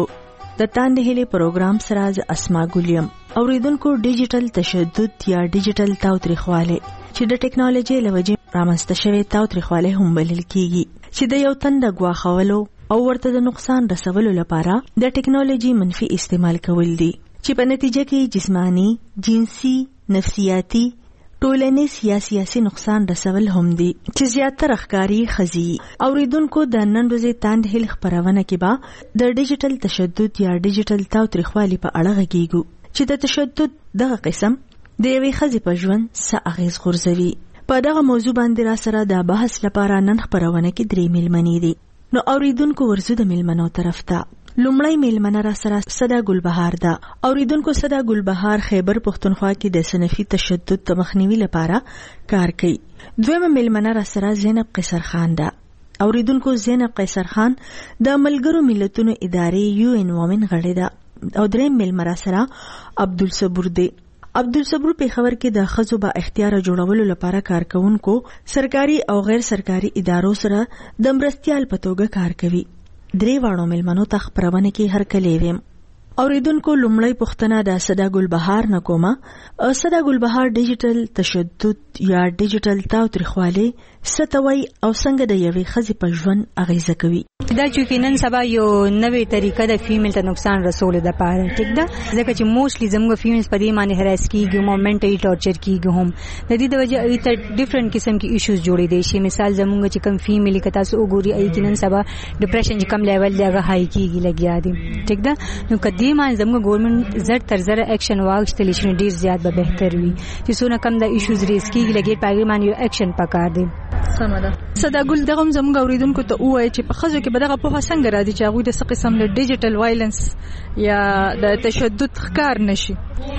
د تاندې هلي پروګرام سره ز اسما ګولیم اوریدونکو ډیجیټل تشدد یا ډیجیټل تاوتریخواله چې د ټیکنالوژي لوجه رامنځته شوی تاوتریخواله هم بلل کیږي چې د یو تند غواخولو او ورته د نقصان رسولو لپاره د ټیکنالوژي منفي استعمال کول دي چې په نتیجه کې جسمانی، جنسي، نفسیاتی ټولنیز سیاسي نقصان رسول هم دي چې زیاتره ښکاری خزي. اوریدونکو د نن ورځې تاند هیل خبرونه کې با د ډیجیټل تشدد یا ډیجیټل تاوتریخوالي په اړه غږیږو چې د تشدد دغه قسم د یوې خزي په ژوند څه اغیز غورځوي. په دغه موضوع باندې را سره د بحث لپاره نن خبرونه کې 3 میلمنې دي. نو اوریدونکو ورزو د میلمنو طرف ته لومړی میلمنه را سره صدا ګلبهار ده. اوریدونکو صدا ګلبهار خیبر پښتونخوا کې د صنفي تشدد د مخنیوي لپاره کار کوي. دویمه میلمنه را سره زینب قیصر خان ده. اوریدونکو زینب قیصر خان د ملګرو ملتونو ادارې UN وومن غړې ده. او دریم میلمه را سره عبدالصبور دی. عبدالصبور په خبر کې د خزو با اختیار جوړولو لپاره کارکونکو سرکاري او غیر سرکاري ادارو سره د مرستيال په توګه کار کوي. درې واړو ملمنو ته خبرونه کې هر کله ویم. اوریدونکو لومړی پوښتنه د صدا ګلبهار نه کومه. صدا ګلبهار ډیجیټل تشدد یا ډیجیټل تاوتریخواله ستوي او څنګه د یوې خزي په ژوند اغیزه کوي؟ دا چې نن سبا یو نوې طریقه د فیمیل ته نقصان رسول د پاره ټیک ده ځکه چې موستلی زموږ فیمیلز په دې معنی هراس کیږي مومنټلی ټارچر کیږي هم د دې د وجه ایته ډیفرنٹ قسم کې ایشوز جوړې دي شي. مثال زموږ چې کم فیمیل کته سو وګوري ای کې نن سبا ډیپریشن چې کم لیول دی هغه هاي کیږي لګیا دي ټیک ده. نو کدی معنی زموږ ګورنمنت زړه تر زړه اکشن واغشتل شي ډیر زیات به بهتر وي چې څونه کم د ایشوز ریس کیږي لګي پاګی معنی یو اکشن پکار دی. سمه ده. صدا ګل دغه زموږ اوریدونکو ته وایي چې په خزو کې بدغه په څنګه راځي چې هغه د څه قسم له ډیجیټل وایلنس یا د تشدد ښکار نشي.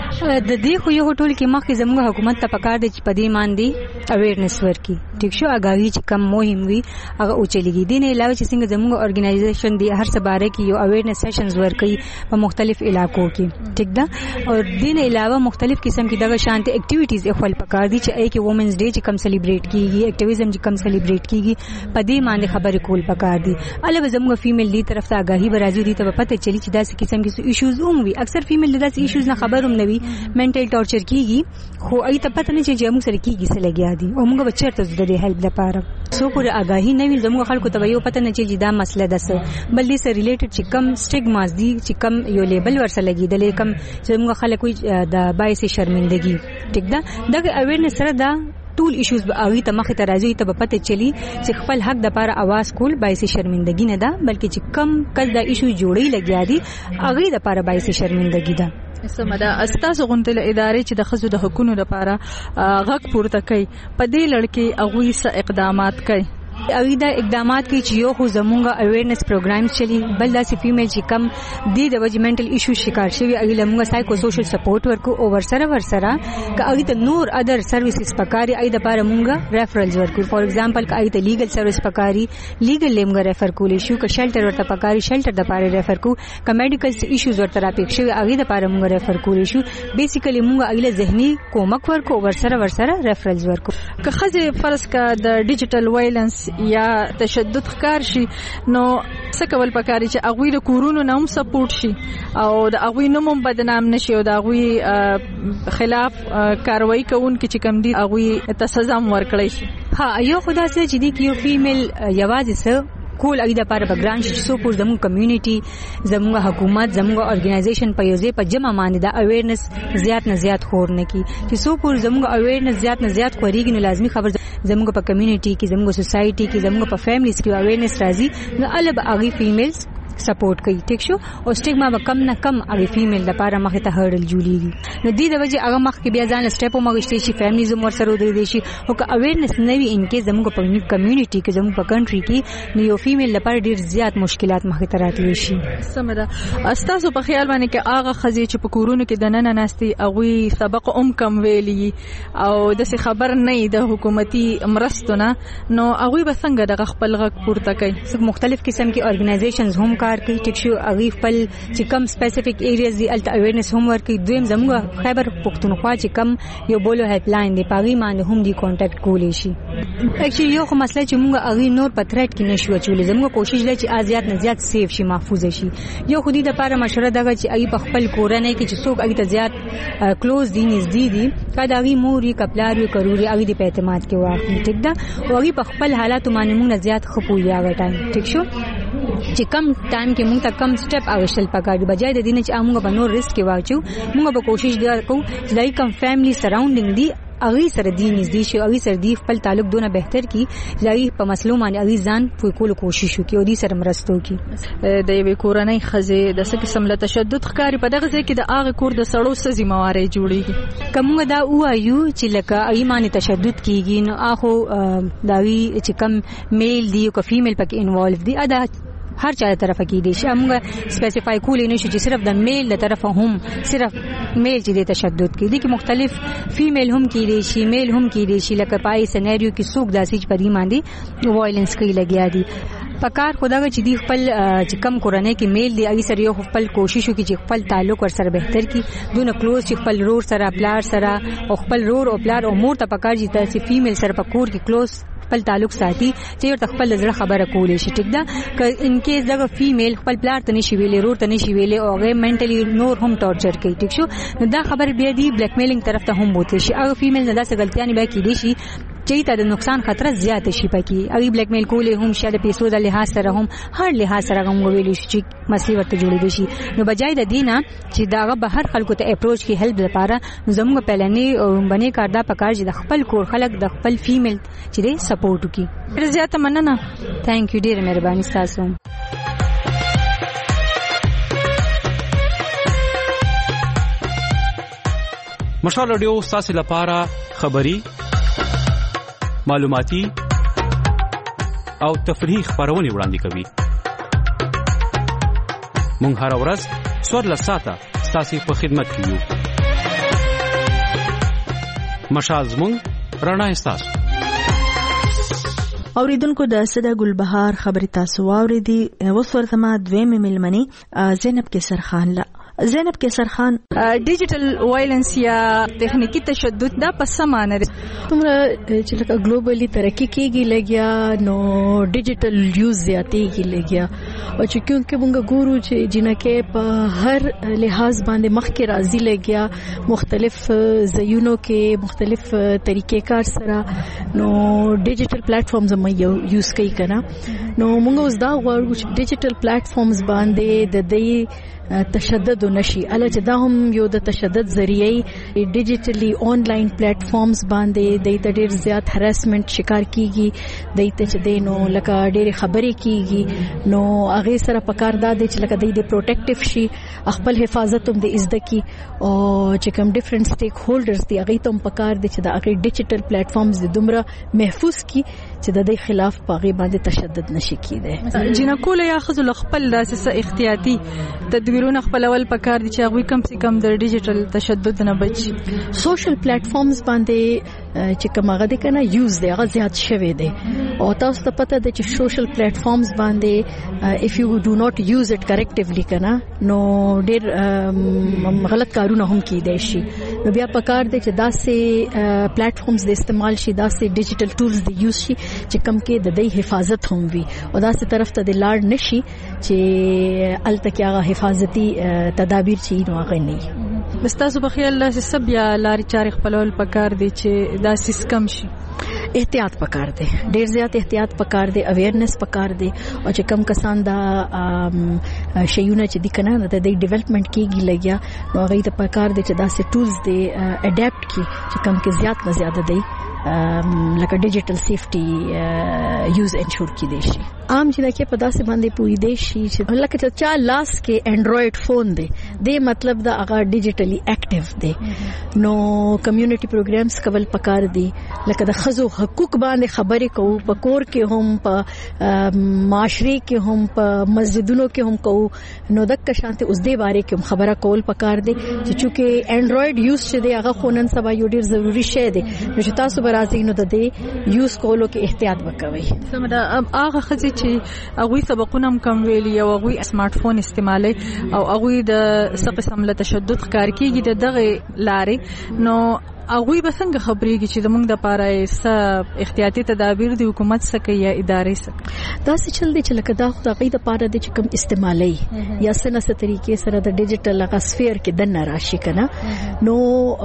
د دې خو یو ټول کې مخکې زموږ حکومت ته پکار دی چې په دې باندې اویرنس ورکړي ټیک شو اګاوی چې کم مهم وي هغه اوچلېږي. دې نه علاوه چې څنګه زموږ ارګنایزیشن دی هر څه باره کې یو اویرنس سیشنز ورکړي په مختلف علاقو کې ټیک ده. او دې نه علاوه مختلف قسم کې دغه شانتي اکټیویټیز خپل پکار دي چې ای کې وومنز ډے چې کم سلیبریټ کیږي اکټیویزم چې کم سلیبریټ کیږي په دې باندې خبرې کول پکار دي. البته زموږ فیمیل دی طرف ته آگاهی برازي دي ته پته چلی چې داسې قسم کې ایشوز هم وي. اکثر فیمیل داسې ایشوز نه خبر هم نه وي منټل ټارچر کیږي خو ای ته پته نه چې موږ سره کیږي څه لګیا دي او موږ به چیرته د دې هیلپ لپاره سو پورې آگاهی نه وي زموږ خلکو ته یو پته نه چې دا مسله ده څه بل دې سره ریلیټډ چې کم سټیګماز دي چې کم یو لیبل ورسره لګیدل کم چې موږ خلک د باعث شرمندگی ټیک ده دا اویرنس سره دا ټول ایشوز به اوی ته مخه ته راځي ته پته چلی چې خپل حق د لپاره आवाज کول باعث شرمندگی نه ده بلکې چې کم کله دا ایشو جوړی لګیا دي هغه د لپاره باعث شرمندگی ده. سمه ده. استاسو غونډه ادارې چې د خزو د حقوقو لپاره غږ پورته کوي په دې لړ کې هغه څه اقدامات کوي؟ اوی دا اقدامات کوي چې یو خو زمونږه اویرنس پروګرام چلی بل داسې فیمیل چې کم دی د وجمنټل ایشو شکار شوی اوی لمونږه سایکو سوشل سپورټ ورکو او ورسره که اوی ته نور ادر سرویسز پکاري ای د لپاره مونږه ریفرلز ورکو. فور ایگزامپل که ای ته لیګل سرویس پکاري لیګل لمونږه ریفر کولې شو که شیلټر ورته پکاري شیلټر د لپاره ریفر کو که میډیکل ایشوز ورته راپېښ شوی اوی د لپاره مونږه ریفر کولې شو. بیسیکلی مونږه ایله ذهني کومک ورکو ورسره ریفرلز ورکو. که خزه فرض کا د ډیجیټل وایلنس یا تشدد ښکار شي نو څه کول پکاري چې هغه د کورونو نوم سپورټ شي او د هغه نوم بدنام نشي او د هغه خلاف کاروایی کوونکي چې کم دي هغه ته سزا ورکړي شي. ها یو خدا سره چې دی یو فیمیل یوازې سره کول اې د لپاره بګران شي سو پور زموږ کمیونټي زموږ حکومت زموږ ارګنایزیشن په یوځای په جمع باندې د اویرنس زیات نه زیات خور نه کی چې سو پور زموږ اویرنس زیات نه زیات خوريږي نو لازمي خبر زموږ په کمیونټي کې زموږ سوسایټي کې زموږ په فیملیز کې اویرنس راځي نو الب اغي فیمیلز سپورټ کوي ټیک شو او سټیګما به کم نه کم اغي فیمیل لپاره مخه ته هرډل جوړیږي. نو دې د وجه هغه مخ کې بیا ځان سټیپ مغشتي شي فیملیز مور سره ودرې شي او که اویرنس نه وي ان کې زموږ په کمیونټي کې زموږ په کنټري کې نو یو فیمیل لپاره ډیر زیات مشکلات مخه ته راتلی شي. سمه ده. استاسو په خیال باندې کې هغه خزي چې په کورونو کې د نن ناستي هغه سبق کم ویلي او د څه خبر نه د حکومتي مرستونه نو هغه به څنګه د خپل غږ پورته کوي. مختلف قسم کې ارګنایزیشنز هم کار کار کوي ټیک شو هغه خپل چې کم سپیسیفیک ایریاز دی الټ اویرنس هم ورکوي دویم زموږ خیبر پختونخوا چې کم یو بولو هیلپ لاین دی پاغي باندې هم دی کانټیکټ کولی شي اکچولی یو خو مسله چې موږ هغه نور په تھریټ کې نشو چولې زموږ کوشش لري چې ازیات نه زیات سیف شي محفوظ شي یو خودي د لپاره مشوره دغه چې هغه په خپل کورنۍ کې چې څوک هغه ته زیات کلوز دي نږدې دي کله هغه موري کپلاري کروري هغه د اعتماد کې واخلي ټیک ده او هغه په خپل حالات باندې موږ زیات خپوي هغه ټایم ټیک شو چې کم ټایم کې موږ ته کم سټپ اوشل پکاره بجای د دین چې موږ به نور ریسک واچو موږ به کوشش وکړو چې دای کم فیملی سراوندینګ دی اغي سره دی نږدې شي اغي سره دی خپل تعلق دونه بهتر کی ځای په مسلو باندې اغي ځان په کول کوشش وکړي او دې سره مرستو کی د یوې کورنۍ خزه د څه قسم له تشدد ښکاری په دغه ځای کې د اغه کور د سړو سزي مواري جوړیږي کومه دا وایو چې لکه ایمانه تشدد کیږي نو اخو داوی چې کم میل دی او فیمیل پکې انوالو دی ادا هر چا طرف کې دي چې موږ سپیسیفای کولې نشو چې صرف د میل له طرفه هم صرف میل چې د تشدد کې دي کې مختلف فیمیل هم کې دي شي میل هم کې دي شي لکه پای سيناريو کې څوک داسې په دې باندې وایلنس کوي لګیا دي پکار خدای چې دی خپل چې کم کورنۍ کې میل دی اې سره یو خپل کوشش وکړي چې خپل تعلق ور سره بهتر کړي دونه کلوز چې خپل رور سره پلار سره او خپل رور او پلار او مور ته پکار چې تاسو فیمیل سره پکور کې کلوز خپل تعلق ساتي چې ورته خپل زړه خبره کولې شي ټیک ده ک ان کیس دغه فیمیل خپل پلار ته نشي ویلې رور ته نشي ویلې او هغه منټلی نور هم ټورچر کوي ټیک شو نو دا خبر بیا دی بلیک میلینګ طرف ته هم بوتل شي هغه فیمیل نه داسې غلطیاں به کیدي شي چې ته د نقصان خطر زیات شي پکې هغه بلیک میل کولې هم شاده پیسو د لحاظ سره هم هر لحاظ سره هم ویلې شي چې مسلې ورته جوړې شي نو بجای د دینه چې داغه به هر خلکو ته اپروچ کی هیلپ لپاره زموږ پلانې او باندې کار دا پکار چې د خپل کور خلک د خپل فیمیل چې دې سپورټ وکړي ډیر زیاته مننه ثانک یو ډیر مهرباني تاسو مشال رادیو تاسو لپاره خبری معلوماتي او تفریحي خبرونه وړاندې کوي مونږ هر ورځ څوار لساته تاسو په خدمت کې یو مشال زمونږ رڼا استاسو اوریدونکو د صدا ګلبهار خبري تاسو واوریدي وسورته ما دویمه ملمني زینب کیسر خان لا زینب کیسر خان ډیجیټل وایلنس یا تخنیکی تشدد دا په سمانه ده تمره چې لکه ګلوبلی ترقی کیږي لګیا نو ډیجیټل یوز زیاتېږي لګیا او چې کیونکه موږ ګورو چې جنکه په هر لحاظ باندې مخ کې راضي لګیا مختلف زيونو کې مختلف طریقې کار سره نو ډیجیټل پلیټ فارمز مې یوز کوي کنه نو موږ اوس دا غواړو چې ډیجیټل پلیټ فارمز باندې د دې تشدد نشي اله چې دا هم یو د تشدد ذریعہ ډیجیټلی آنلاین پلیټ فارمز باندې د ډېر زیات هراسمنت شکار کیږي د ته چې دینو لکه ډېر خبرې کیږي نو هغه سره پکار داد چې لکه د پروټیکټیو شي خپل حفاظت هم د عزت کی او چې کوم ډیفرنٹ سټیک هولډرز دی هغه ته پکار دي چې د هغه ډیجیټل پلیټ فارمز د دومره محفوظ کی چې د دې خلاف پاغي باندې تشدد نشي کیده جنکو له یاخذ خپل داسې احتیاطي تدبیرونه خپلول پکار دي چې هغه کم سي کم د ډیجیټل تشدد نه بچي سوشل پلیټ فارمز باندې چې کوم هغه د کنه یوز دی هغه زیات شوی دی او تاسو ته پته ده چې سوشل پلیټ فارمز باندې if you do not use it correctively کنه نو ډېر غلط کارونه هم کیدای شي نو بیا پکار دی چې داسې پلیټ فارمز د استعمال شي داسې ډیجیټل ټولز د یوز شي چې کم کې د دې حفاظت هم وي او داسې طرف ته د لاړ نشي چې الته هغه حفاظتي تدابیر چي نو هغه نه بس تاسو په خیال له سب یا لاري چارې خپلول پکار دي چې دا سیستم شي احتیاط پکار دی ډیر زیات احتیاط پکار دی اویرنس پکار دی او چې کم کسان دا شیونه چې د کنه د ډیولپمنٹ کیږي لګیا نو هغه ته پکار دی چې دا سه ټولز دی اډاپټ کی چې کم کې زیات نه زیاده دی لکه ډیجیټل سیفټي یوز انشور کی دی شي عام چې دا کې په داسې باندې پوي دی شي چې لکه چې چا لاس کې انډراید فون دی د مطلب دا هغه ډیجیټلی اکټیو دی. نو کمیونټي پروګرامز کول پکار دي لکه د خزو حقوق باندې خبرې کوو په کور کې هم په معاشري کې هم په مسجدونو کې هم کوو. نو دک شانته اوس دې باره کې خبره کول پکار دي چې چونکه انډراید یوز شه دی هغه خونن سبا یو ډیر ضروری شی دی. نو چې تاسو برازي نو د دې یوز کولو کې احتیاط وکوي. سمدا هغه خزي چې هغه سبقونه کم ویلي او هغه سمارټ فون استعمالي او هغه د قسم له تشدد ښکار کیږي د دغه لارې. نو هغه به څنګه خبرېږي چې زموږ د پاره س احتیاطي تدابیر د حکومت څخه یا ادارې څخه دا څه چل دی چې لکه دا خو د غي د پاره د کوم استعمالي یا سنسه طریقې سره د ډیجیټل غسفیر کې د نراشي کنه. نو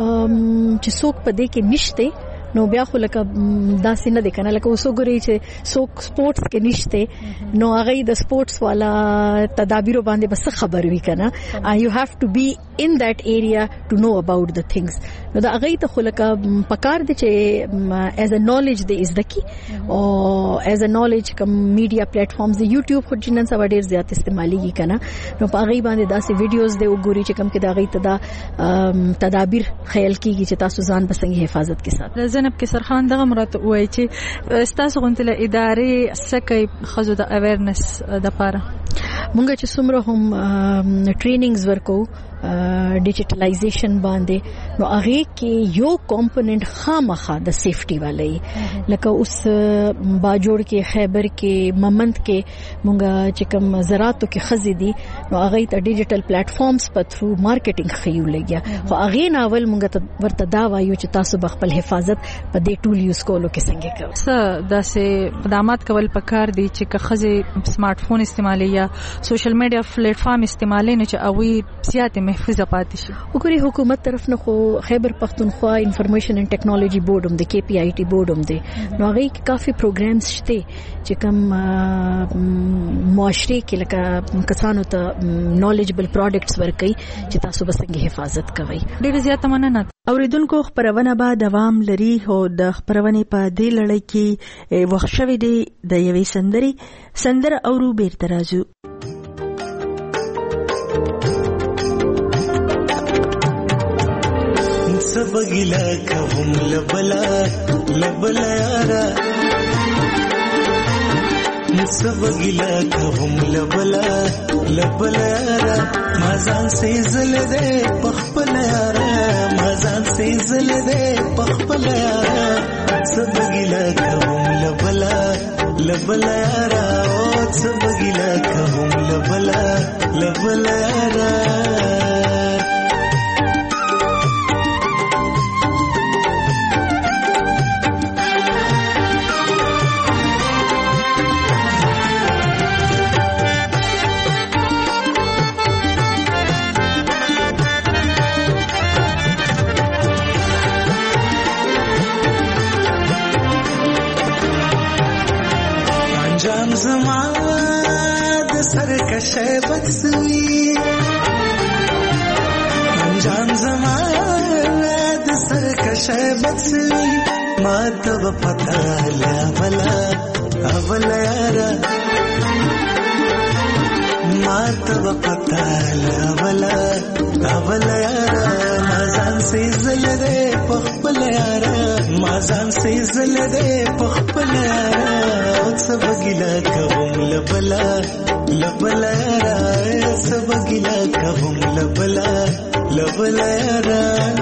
چې څوک په دې کې نشته نو بیا خو لکه داسې نه دی کنه لکه اوسو ګوري چې څوک سپورتس کې نشته نو هغه د سپورتس والا تدابیر باندې بس خبر وی کنه. you have to be in that area to know about the things. نو دا هغه ته خو لکه پکار دي چې as a knowledge دی از دکی او as a knowledge کوم میډیا پلیټ فارمز دی یوټیوب خو جنن سره ډیر زیات استعمالي کنه. نو په هغه باندې داسې ویډیوز دی وګوري چې کوم کې دا هغه ته دا تدابیر خیال کیږي چې تاسو ځان بسنګ حفاظت کې ساتي. زنب کسر خان دغه مراد وایي چې تاسو غونډه ادارې سکه خزو د اویرنس د پاره مونږ چې څومره هم ټریننګز ورکو ډیجیټلایزیشن باندې نو هغه کې یو کمپوننت خامخا د سیفټي والی لکه اوس باجوړ کې خیبر کې ممند کې مونږ چې کوم زراعتو کې خزي دي نو هغه ته ډیجیټل پلیټ فارمز په تھرو مارکیټینګ خيو لګیا خو هغه ناول مونږ ورته دا وایو چې تاسو بخپل حفاظت په دې ټول یوز کولو کې څنګه کوي. څه داسې اقدامات کول پکار دي چې که خزي سمارټ فون استعمالي یا سوشل میډیا پلیټ فارم استعمالي نه چې هغه زیات محفوظ پاتې شي. وګوري حکومت طرف نه خو خیبر پختونخوا انفارمیشن اینڈ ټیکنالوژي بورډ هم د کې پی آی ټي بورډ هم دی نو هغه کې کافي پروګرامز شته چې کوم معاشري کې لکه کسانو ته نالجبل پروډکټس ورکړي چې تاسو بسنګ حفاظت کوي. ډیر زیات مننه. اوریدونکو خبرونه به دوام لري هو د خبرونه په دې لړۍ کې وخت شوی دی د یوې سندره اورو بیرته راځو. سبگیلا کوم لبلا یارا سبگیلا کوم لبلا یارا مازان سیزل دے پخپل یارا مازان سیزل دے پخپل یارا سبگیلا کوم لبلا یارا سبگیلا کوم لبلا یارا شیبت سوی انجام زمان د سر کا شیبت سوی ما تب پتا لا بلا یارا ما تب پتا لا بلا یارا مازان سیزل دے پخپل یارا مازان سیزل دے پخپل یارا سبگیلا کوم لبلا یارا سبگیلا کوم لبلا یارا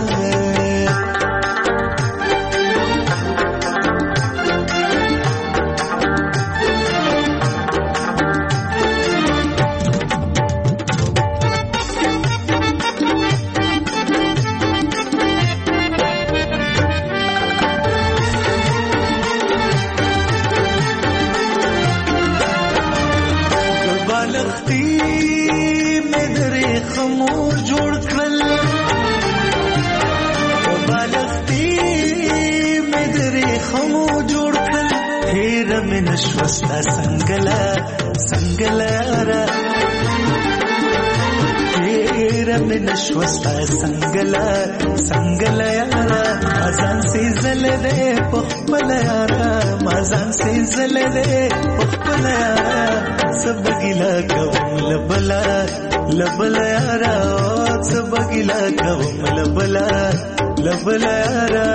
نشوستا سنگلا یارا تیرا میں نشوستا سنگلا یارا مازان سیزل دے پخپل یارا مازان سي زلده خپل یارا سبګلا کوم لبلا لبلا یارا سبګلا کوم لبلا لبلا یارا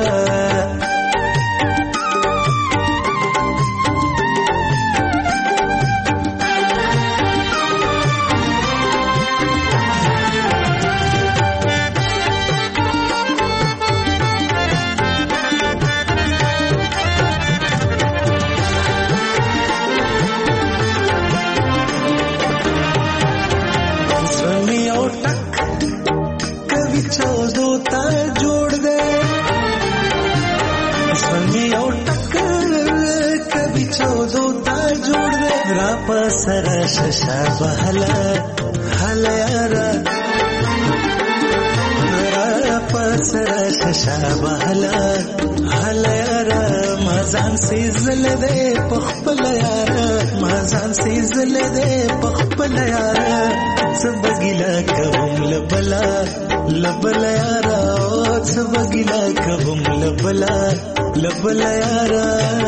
سرا ششا بهلا هلا یارا سرا ششا بهلا هلا یارا مازان سي زلده پخپل یارا مازان سي زلده پخپل یارا سبګلا کوم لبلا لبلا یارا سبګلا کوم لبلا لبلا یارا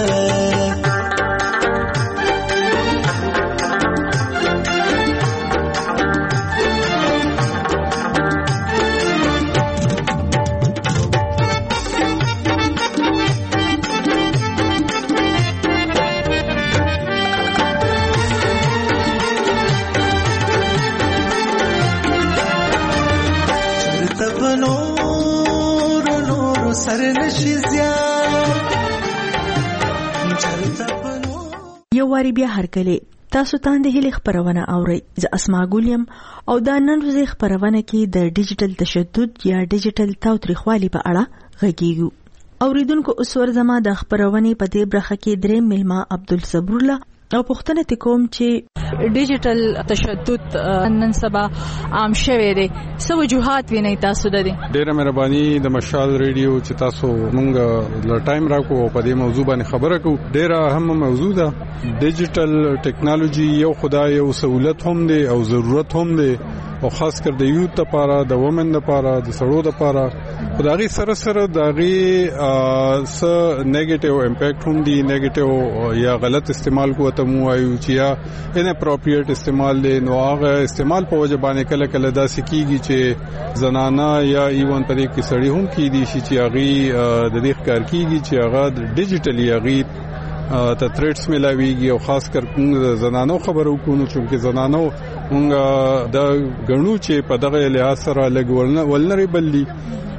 یو واری بیا هرکله تاسو ته د هلي خبرونه اورئ ز اسماء ګولیم او د نن ورځې خبرونه کې د ډیجیټل تشدد یا ډیجیټل تاوتریخوالي په اړه غږیږو. اوریدونکو اوس ورزما د خبرونه په دې برخه کې درې ملما عبدالصبر الله او پښتنه تکوم چې ډیجیټل تشدد نن سبا عام شوه دي سو وجوهات ویني تاسو د دې ډیره مهرباني د مشال ریډیو چې تاسو مونږ ل ټایم راکو په دې موضوع باندې خبره کو. ډیره اهم موضوع ده. ډیجیټل ټیکنالوژي یو خدای یو سہولت هم دی او ضرورت هم دی او خاص کر د یوت لپاره د وومن لپاره د سړو لپاره خدای سره سره دغه س نیگیټیو امپیکټ هم دی. نیگیټیو یا غلط استعمال کو ته مو وایو چې یا ان اپروپریټ استعمال دی نو هغه استعمال په وجه باندې کله کله دا سکیږي چې زنانه یا ایون پرې کې سړی هم کې دي چې هغه د دې ښکار کیږي چې هغه ډیجیټلی هغه ته تھریټس ملاويږي او خاص کر زنانو خبرو کوو چې زنانو مونږ د غنو چې په دغه لحاظ سره لګ ولنریبل دي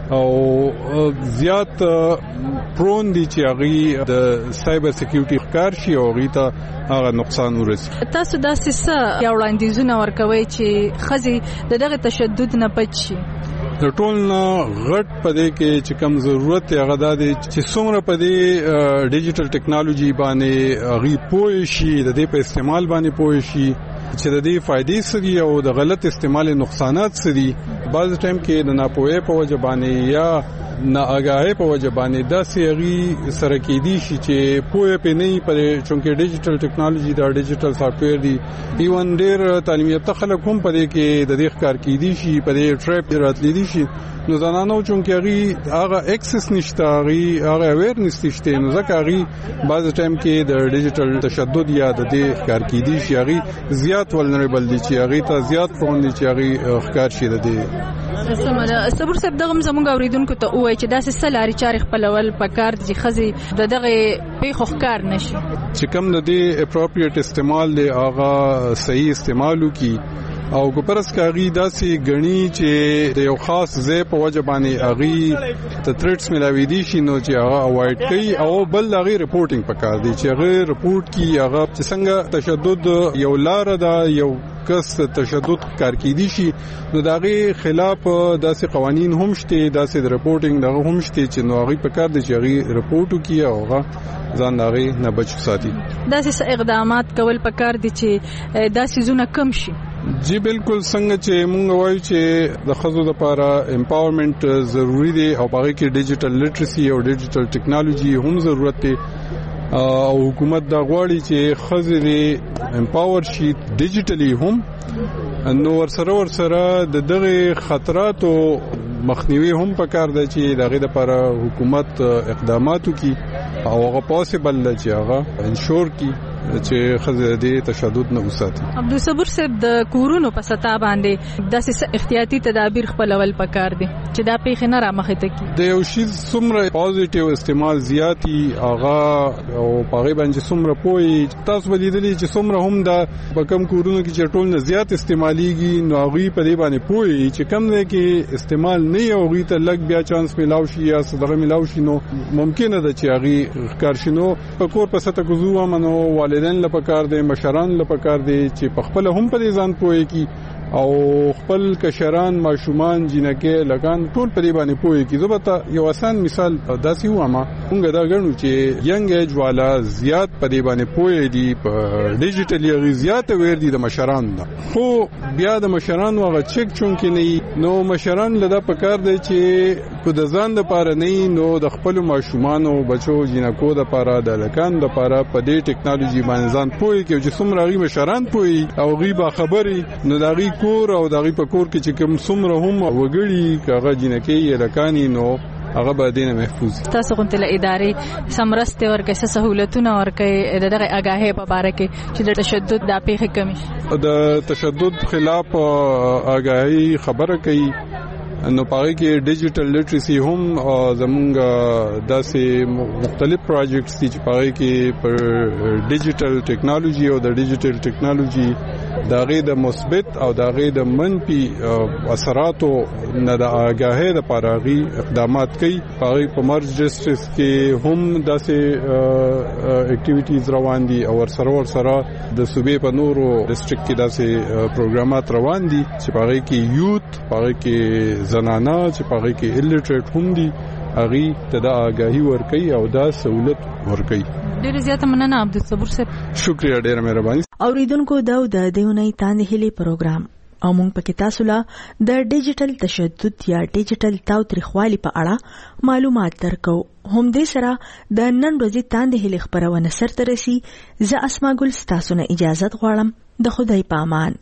او زیات پرون دي چې هغه د سایبر سکیورټي ښکار شي او هغه ته هغه نقصان ورسي. تاسو دا څه یو وړاندیزونه ورکوي چې خزي دغه تشدد نه بچ شي؟ د ټول نه غټ پدې کې چې کم ضرورت هغه د چې څومره پدې ډیجیټل ټیکنالوژي باندې غي پوي شي د دې په استعمال باندې پوي شي چې د دې فائدې سړي او د غلط استعمال نقصانات سړي. بعض ټایم کې د ناپوهه په وجه باندې یا ناآگاهی په وجه باندې د سیغي سره کې دي چې پوهه په نه پرې چونکه ډیجیټل ټیکنالوژي دا ډیجیټل سافټویر دی ایون ډیر تعلیم یافته خلک هم پرې کې د دې ښکار کې دي شي پرې ټریپ راتلی دي شي نو زنانو چونکه هغه اکسس نشته هغه اویرنس نشته نو ځکه هغه بعض ټایم کې د ډیجیټل تشدد یا د دې ښکار کې دي شي هغه زیات ولنریبل دي چې هغه ته زیات پرون دي چې هغه ښکار شي د دې سمره صبر صاحب دغه زموږ اوریدونکو ته وایي چې دا سلاري چاري خپلول پکار دي خزي دغه په خوخکار نشي چې کوم د دې اپروپریټ استعمال دی هغه صحیح استعمالو کی او ګپرس کاغي داسې غني چې د یو خاص ځای په وجه باندې اغي ته تھریټس ملاوي دي شي نو چې هغه اوایډ کوي او بل هغه رپورټینګ پکار دي چې هغه رپورټ کی هغه چې څنګه تشدد یو لار ده یو کس تشدد کار کی دي شي نو دغه خلاف داسې قوانين هم شته داسې رپورټینګ دغه هم شته چې نو هغه پکار دي چې هغه رپورټ وکي او هغه ځان هغه نه بچو ساتي. داسې اقدامات کول پکار دي چې داسې زونه کم شي. جی بالکل څنګه چې مونږ وایو چې د خزو لپاره امپاورمنت ضروری دی او هغه کې ډیجیټل لیټرسي او ډیجیټل ټیکنالوژي هم ضرورت دی او حکومت دا غواړي چې خزري امپاور شي ډیجیټلی هم نو ورسره د دغه خطراتو مخنیوي هم پکار دی چې دغه لپاره حکومت اقدامات وکړي او هغه پوسیبل دی چې هغه انشور کی چې خزه دې تشدد نه وساتي. عبدالصبور صاحب د کورونو په سطح باندې داسې احتیاطي تدابیر خپلول پکار دي چې دا پیښه نه رامخې ته کی. د یو شی څومره پوزټیو استعمال زیاتی هغه او پغې باندې څومره پوي تاسو ولیدلی چې څومره هم دا په کم کورونو کې چې ټول نه زیات استعماليږي نو هغه په دې باندې پوي چې کم نه کې استعمال نه یوږي ته لګ بیا چانس ملاوي شي یا صدقه ملاوي شي نو ممکنه ده چې هغه کارشنو په کور په سطح کوزو منو والدین لپاره دي مشران لپاره دي چې په خپل هم په ځان پوي کی او خپل کشران ماشومان جنکه لګان ټول په دې باندې پوي کی. زبته یو آسان مثال داسې و ما موږ دا غنو چې ینګ ایج والا زیات په دې باندې پوي دي په ډیجیټل غزيات وير دي د مشران نه خو بیا د مشران وغه چک چون کې نه نو مشران لدا پکار دي چې کو د ځان لپاره نه نو د خپل ماشومان او بچو جنکو لپاره د لکان لپاره په دې ټیکنالوژي باندې ځان پوي کې چې څومره غي مشران پوي او غیبه خبري نو دا غي کور او دغه په کور کې چې کوم څومره هم وګړي کاغه جنکی لکانی نو هغه به دینه محفوظ. تاسو غونټه له ادارې سمرسته ورکه سہولتونه ورکه دغه آگاهی په اړه کې چې د تشدد د پیښې کمی د تشدد خلاف آگاهی خبره کوي نو پاره کې ډیجیټل لیټریسي هم زمونږ داسې مختلف پروجیکټس دي چې پاره کې پر ډیجیټل ټیکنالوژي او د ډیجیټل ټیکنالوژي داغه د مثبت او داغه د منفي اثراتو نه د آگاهی د پاراغي اقدامات کوي. پاره په مرج ډیسټریکټ کې هم داسې اکټیویټیز روان دي او سره د صوبې په نورو ډیسټریکټ کې داسې پروګرامات روان دي چې پاره کې یوت پاره کې زنانه چې پاره کې الټریټ هم دي اغي ته د آگاهی ورکي او دا سہولت ورکي. ډیر زیاته مننه عبدالصبور صاحب. شکریہ ډیر مهرباني. اوریدونکو دا د دیونی تاندې هلي پروګرام او موږ پکې تاسو له د ډیجیټل تشدد یا ډیجیټل تاوتریخوالي په اړه معلومات درکو. هم دې سره د نن ورځې تاندې هلي خبرونه سره رسي. زه اسماء ګل تاسو نه اجازه غواړم. د خدای په امان.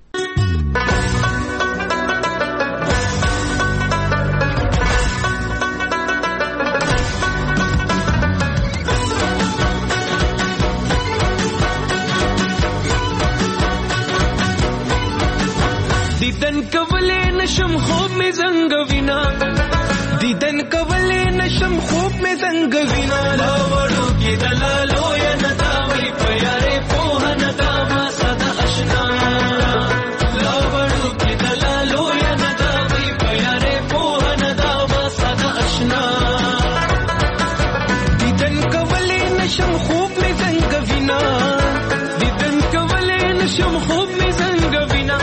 دیدن کولے نشم خوب میں زنگ وینا دیدن کولے نشم خوب میں زنگ وینا لاوڑو کی دلالو یا نداوی پیارے پوہ نداوا صدا اشنا لاوڑو کی دلالو یا نداوی پیارے پوہ نداوا صدا اشنا دیدن کولے نشم خوب میں زنگ وینا دیدن کولے نشم خوب میں زنگ وینا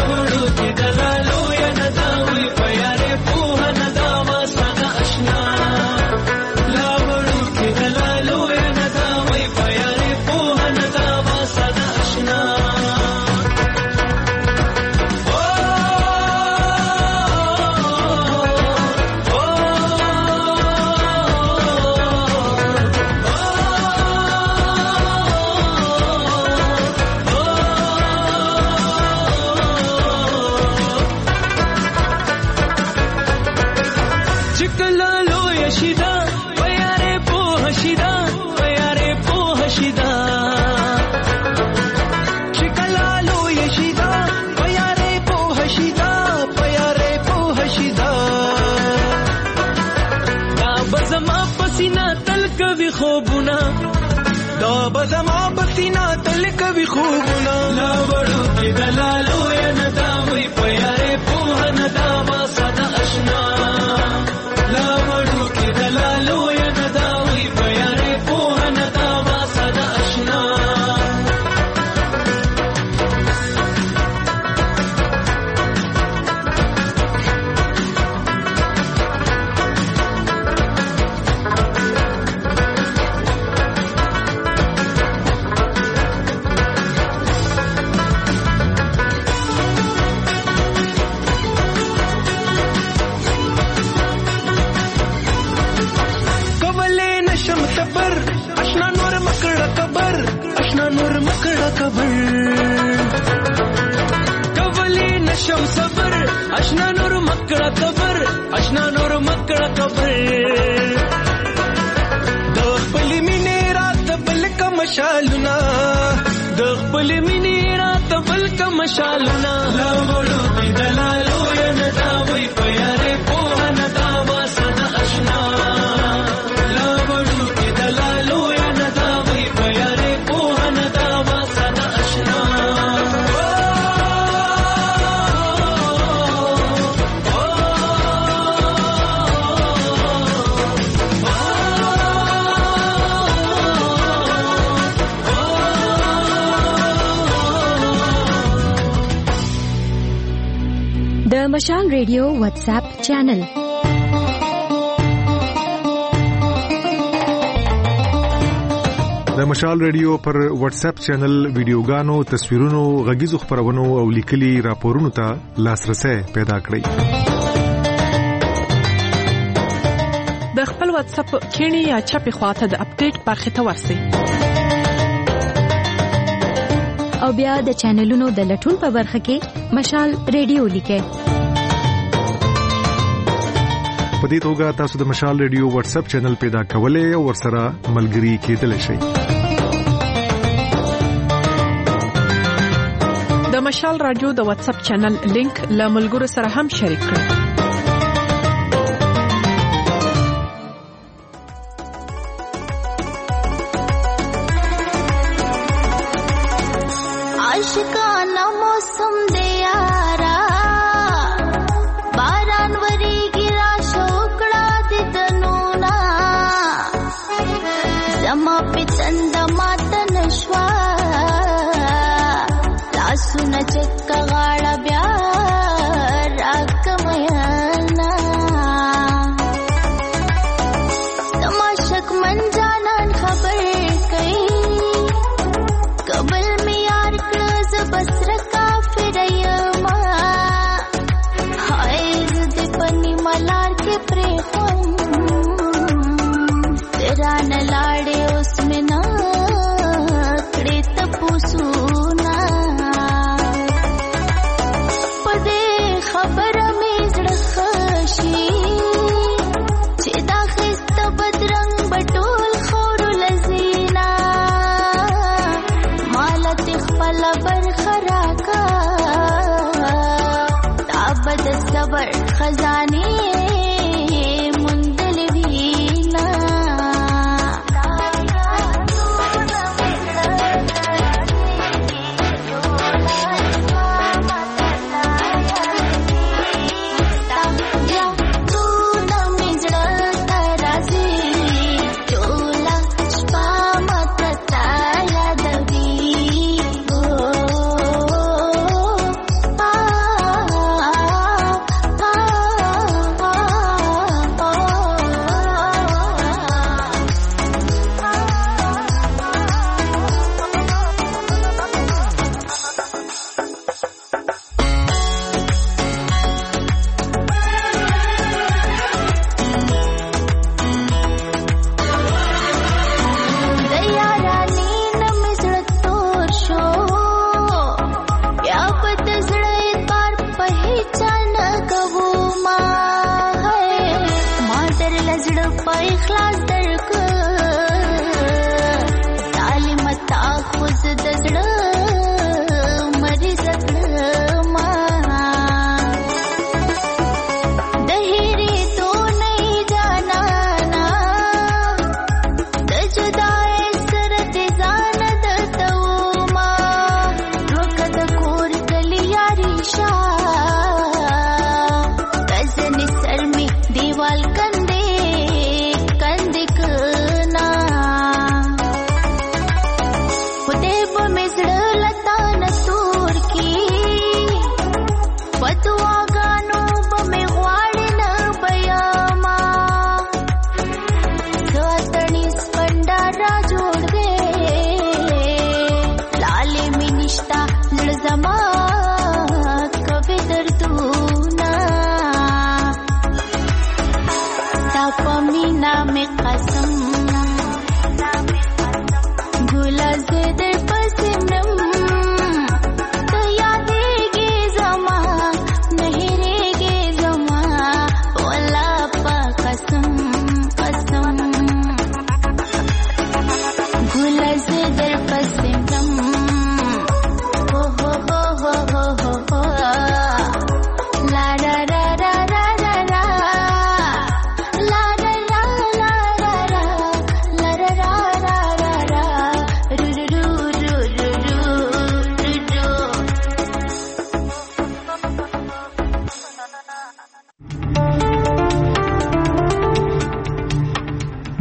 زما پسینا تل کوي خوبونه لا وړو کې دلالو یا نداوي پیاره په نداوا صدا اشنا لا وړو کې دلالو یا نداوي پیاره په نداوا صدا اشنا اشنا نور مکڑا قبر اشنا نور مکڑا قبر د خپل مینه مشالونه د خپل مینې راته بل کا مشالونه لا وړو کې دلالو یا ندا وای په یارې په ندا واسه د آشنا لا وړو کې دلالو یا ندا وای په یارې په ندا واسه د آشنا د مشال ریډیو واتس اپ چینل د مشال ریډیو پر واتس اپ چینل ویډیوګانو تصویرونو غږیزو خبرونو او لیکلي راپورونو ته لاسرسي پیدا کړئ د خپل واتس اپ کینی یا چپی خواته د اپډیټ برخه ته ورسئ او بیا د چینلونو د لټون په برخه کې مشال ریډیو لیکئ په دې توګه تاسو د مشال ریډیو واتس اپ چینل پیدا کولای او ورسره ملګري کېدلی شئ د مشال رادیو د واتس اپ چینل لینک له ملګرو سره هم شریک کړئ आशिकाना मौसम दे यारा बारान वरी गिरा शोकड़ा दिदनूना जमा पे चंद मातन श्वा लासुन चक्का गाड़ा ब्यार राकमयाना तमाशक मन जानन खबर कई कबल में यार क्लोज बसर काफिर यमा हाय जुद पनी मलार के प्रेम तेरा न लाड़े उसमें ना कड़े तपूसुना पदे खबर में जड़खशी चिदा खिस्त बदरंग बटोल खोर लजीना मालत खपल बरखराका ताबद सबर खजाने मुंदल भीना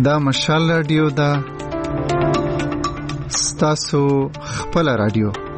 دا مشال رادیو دا ستاسو خپل رادیو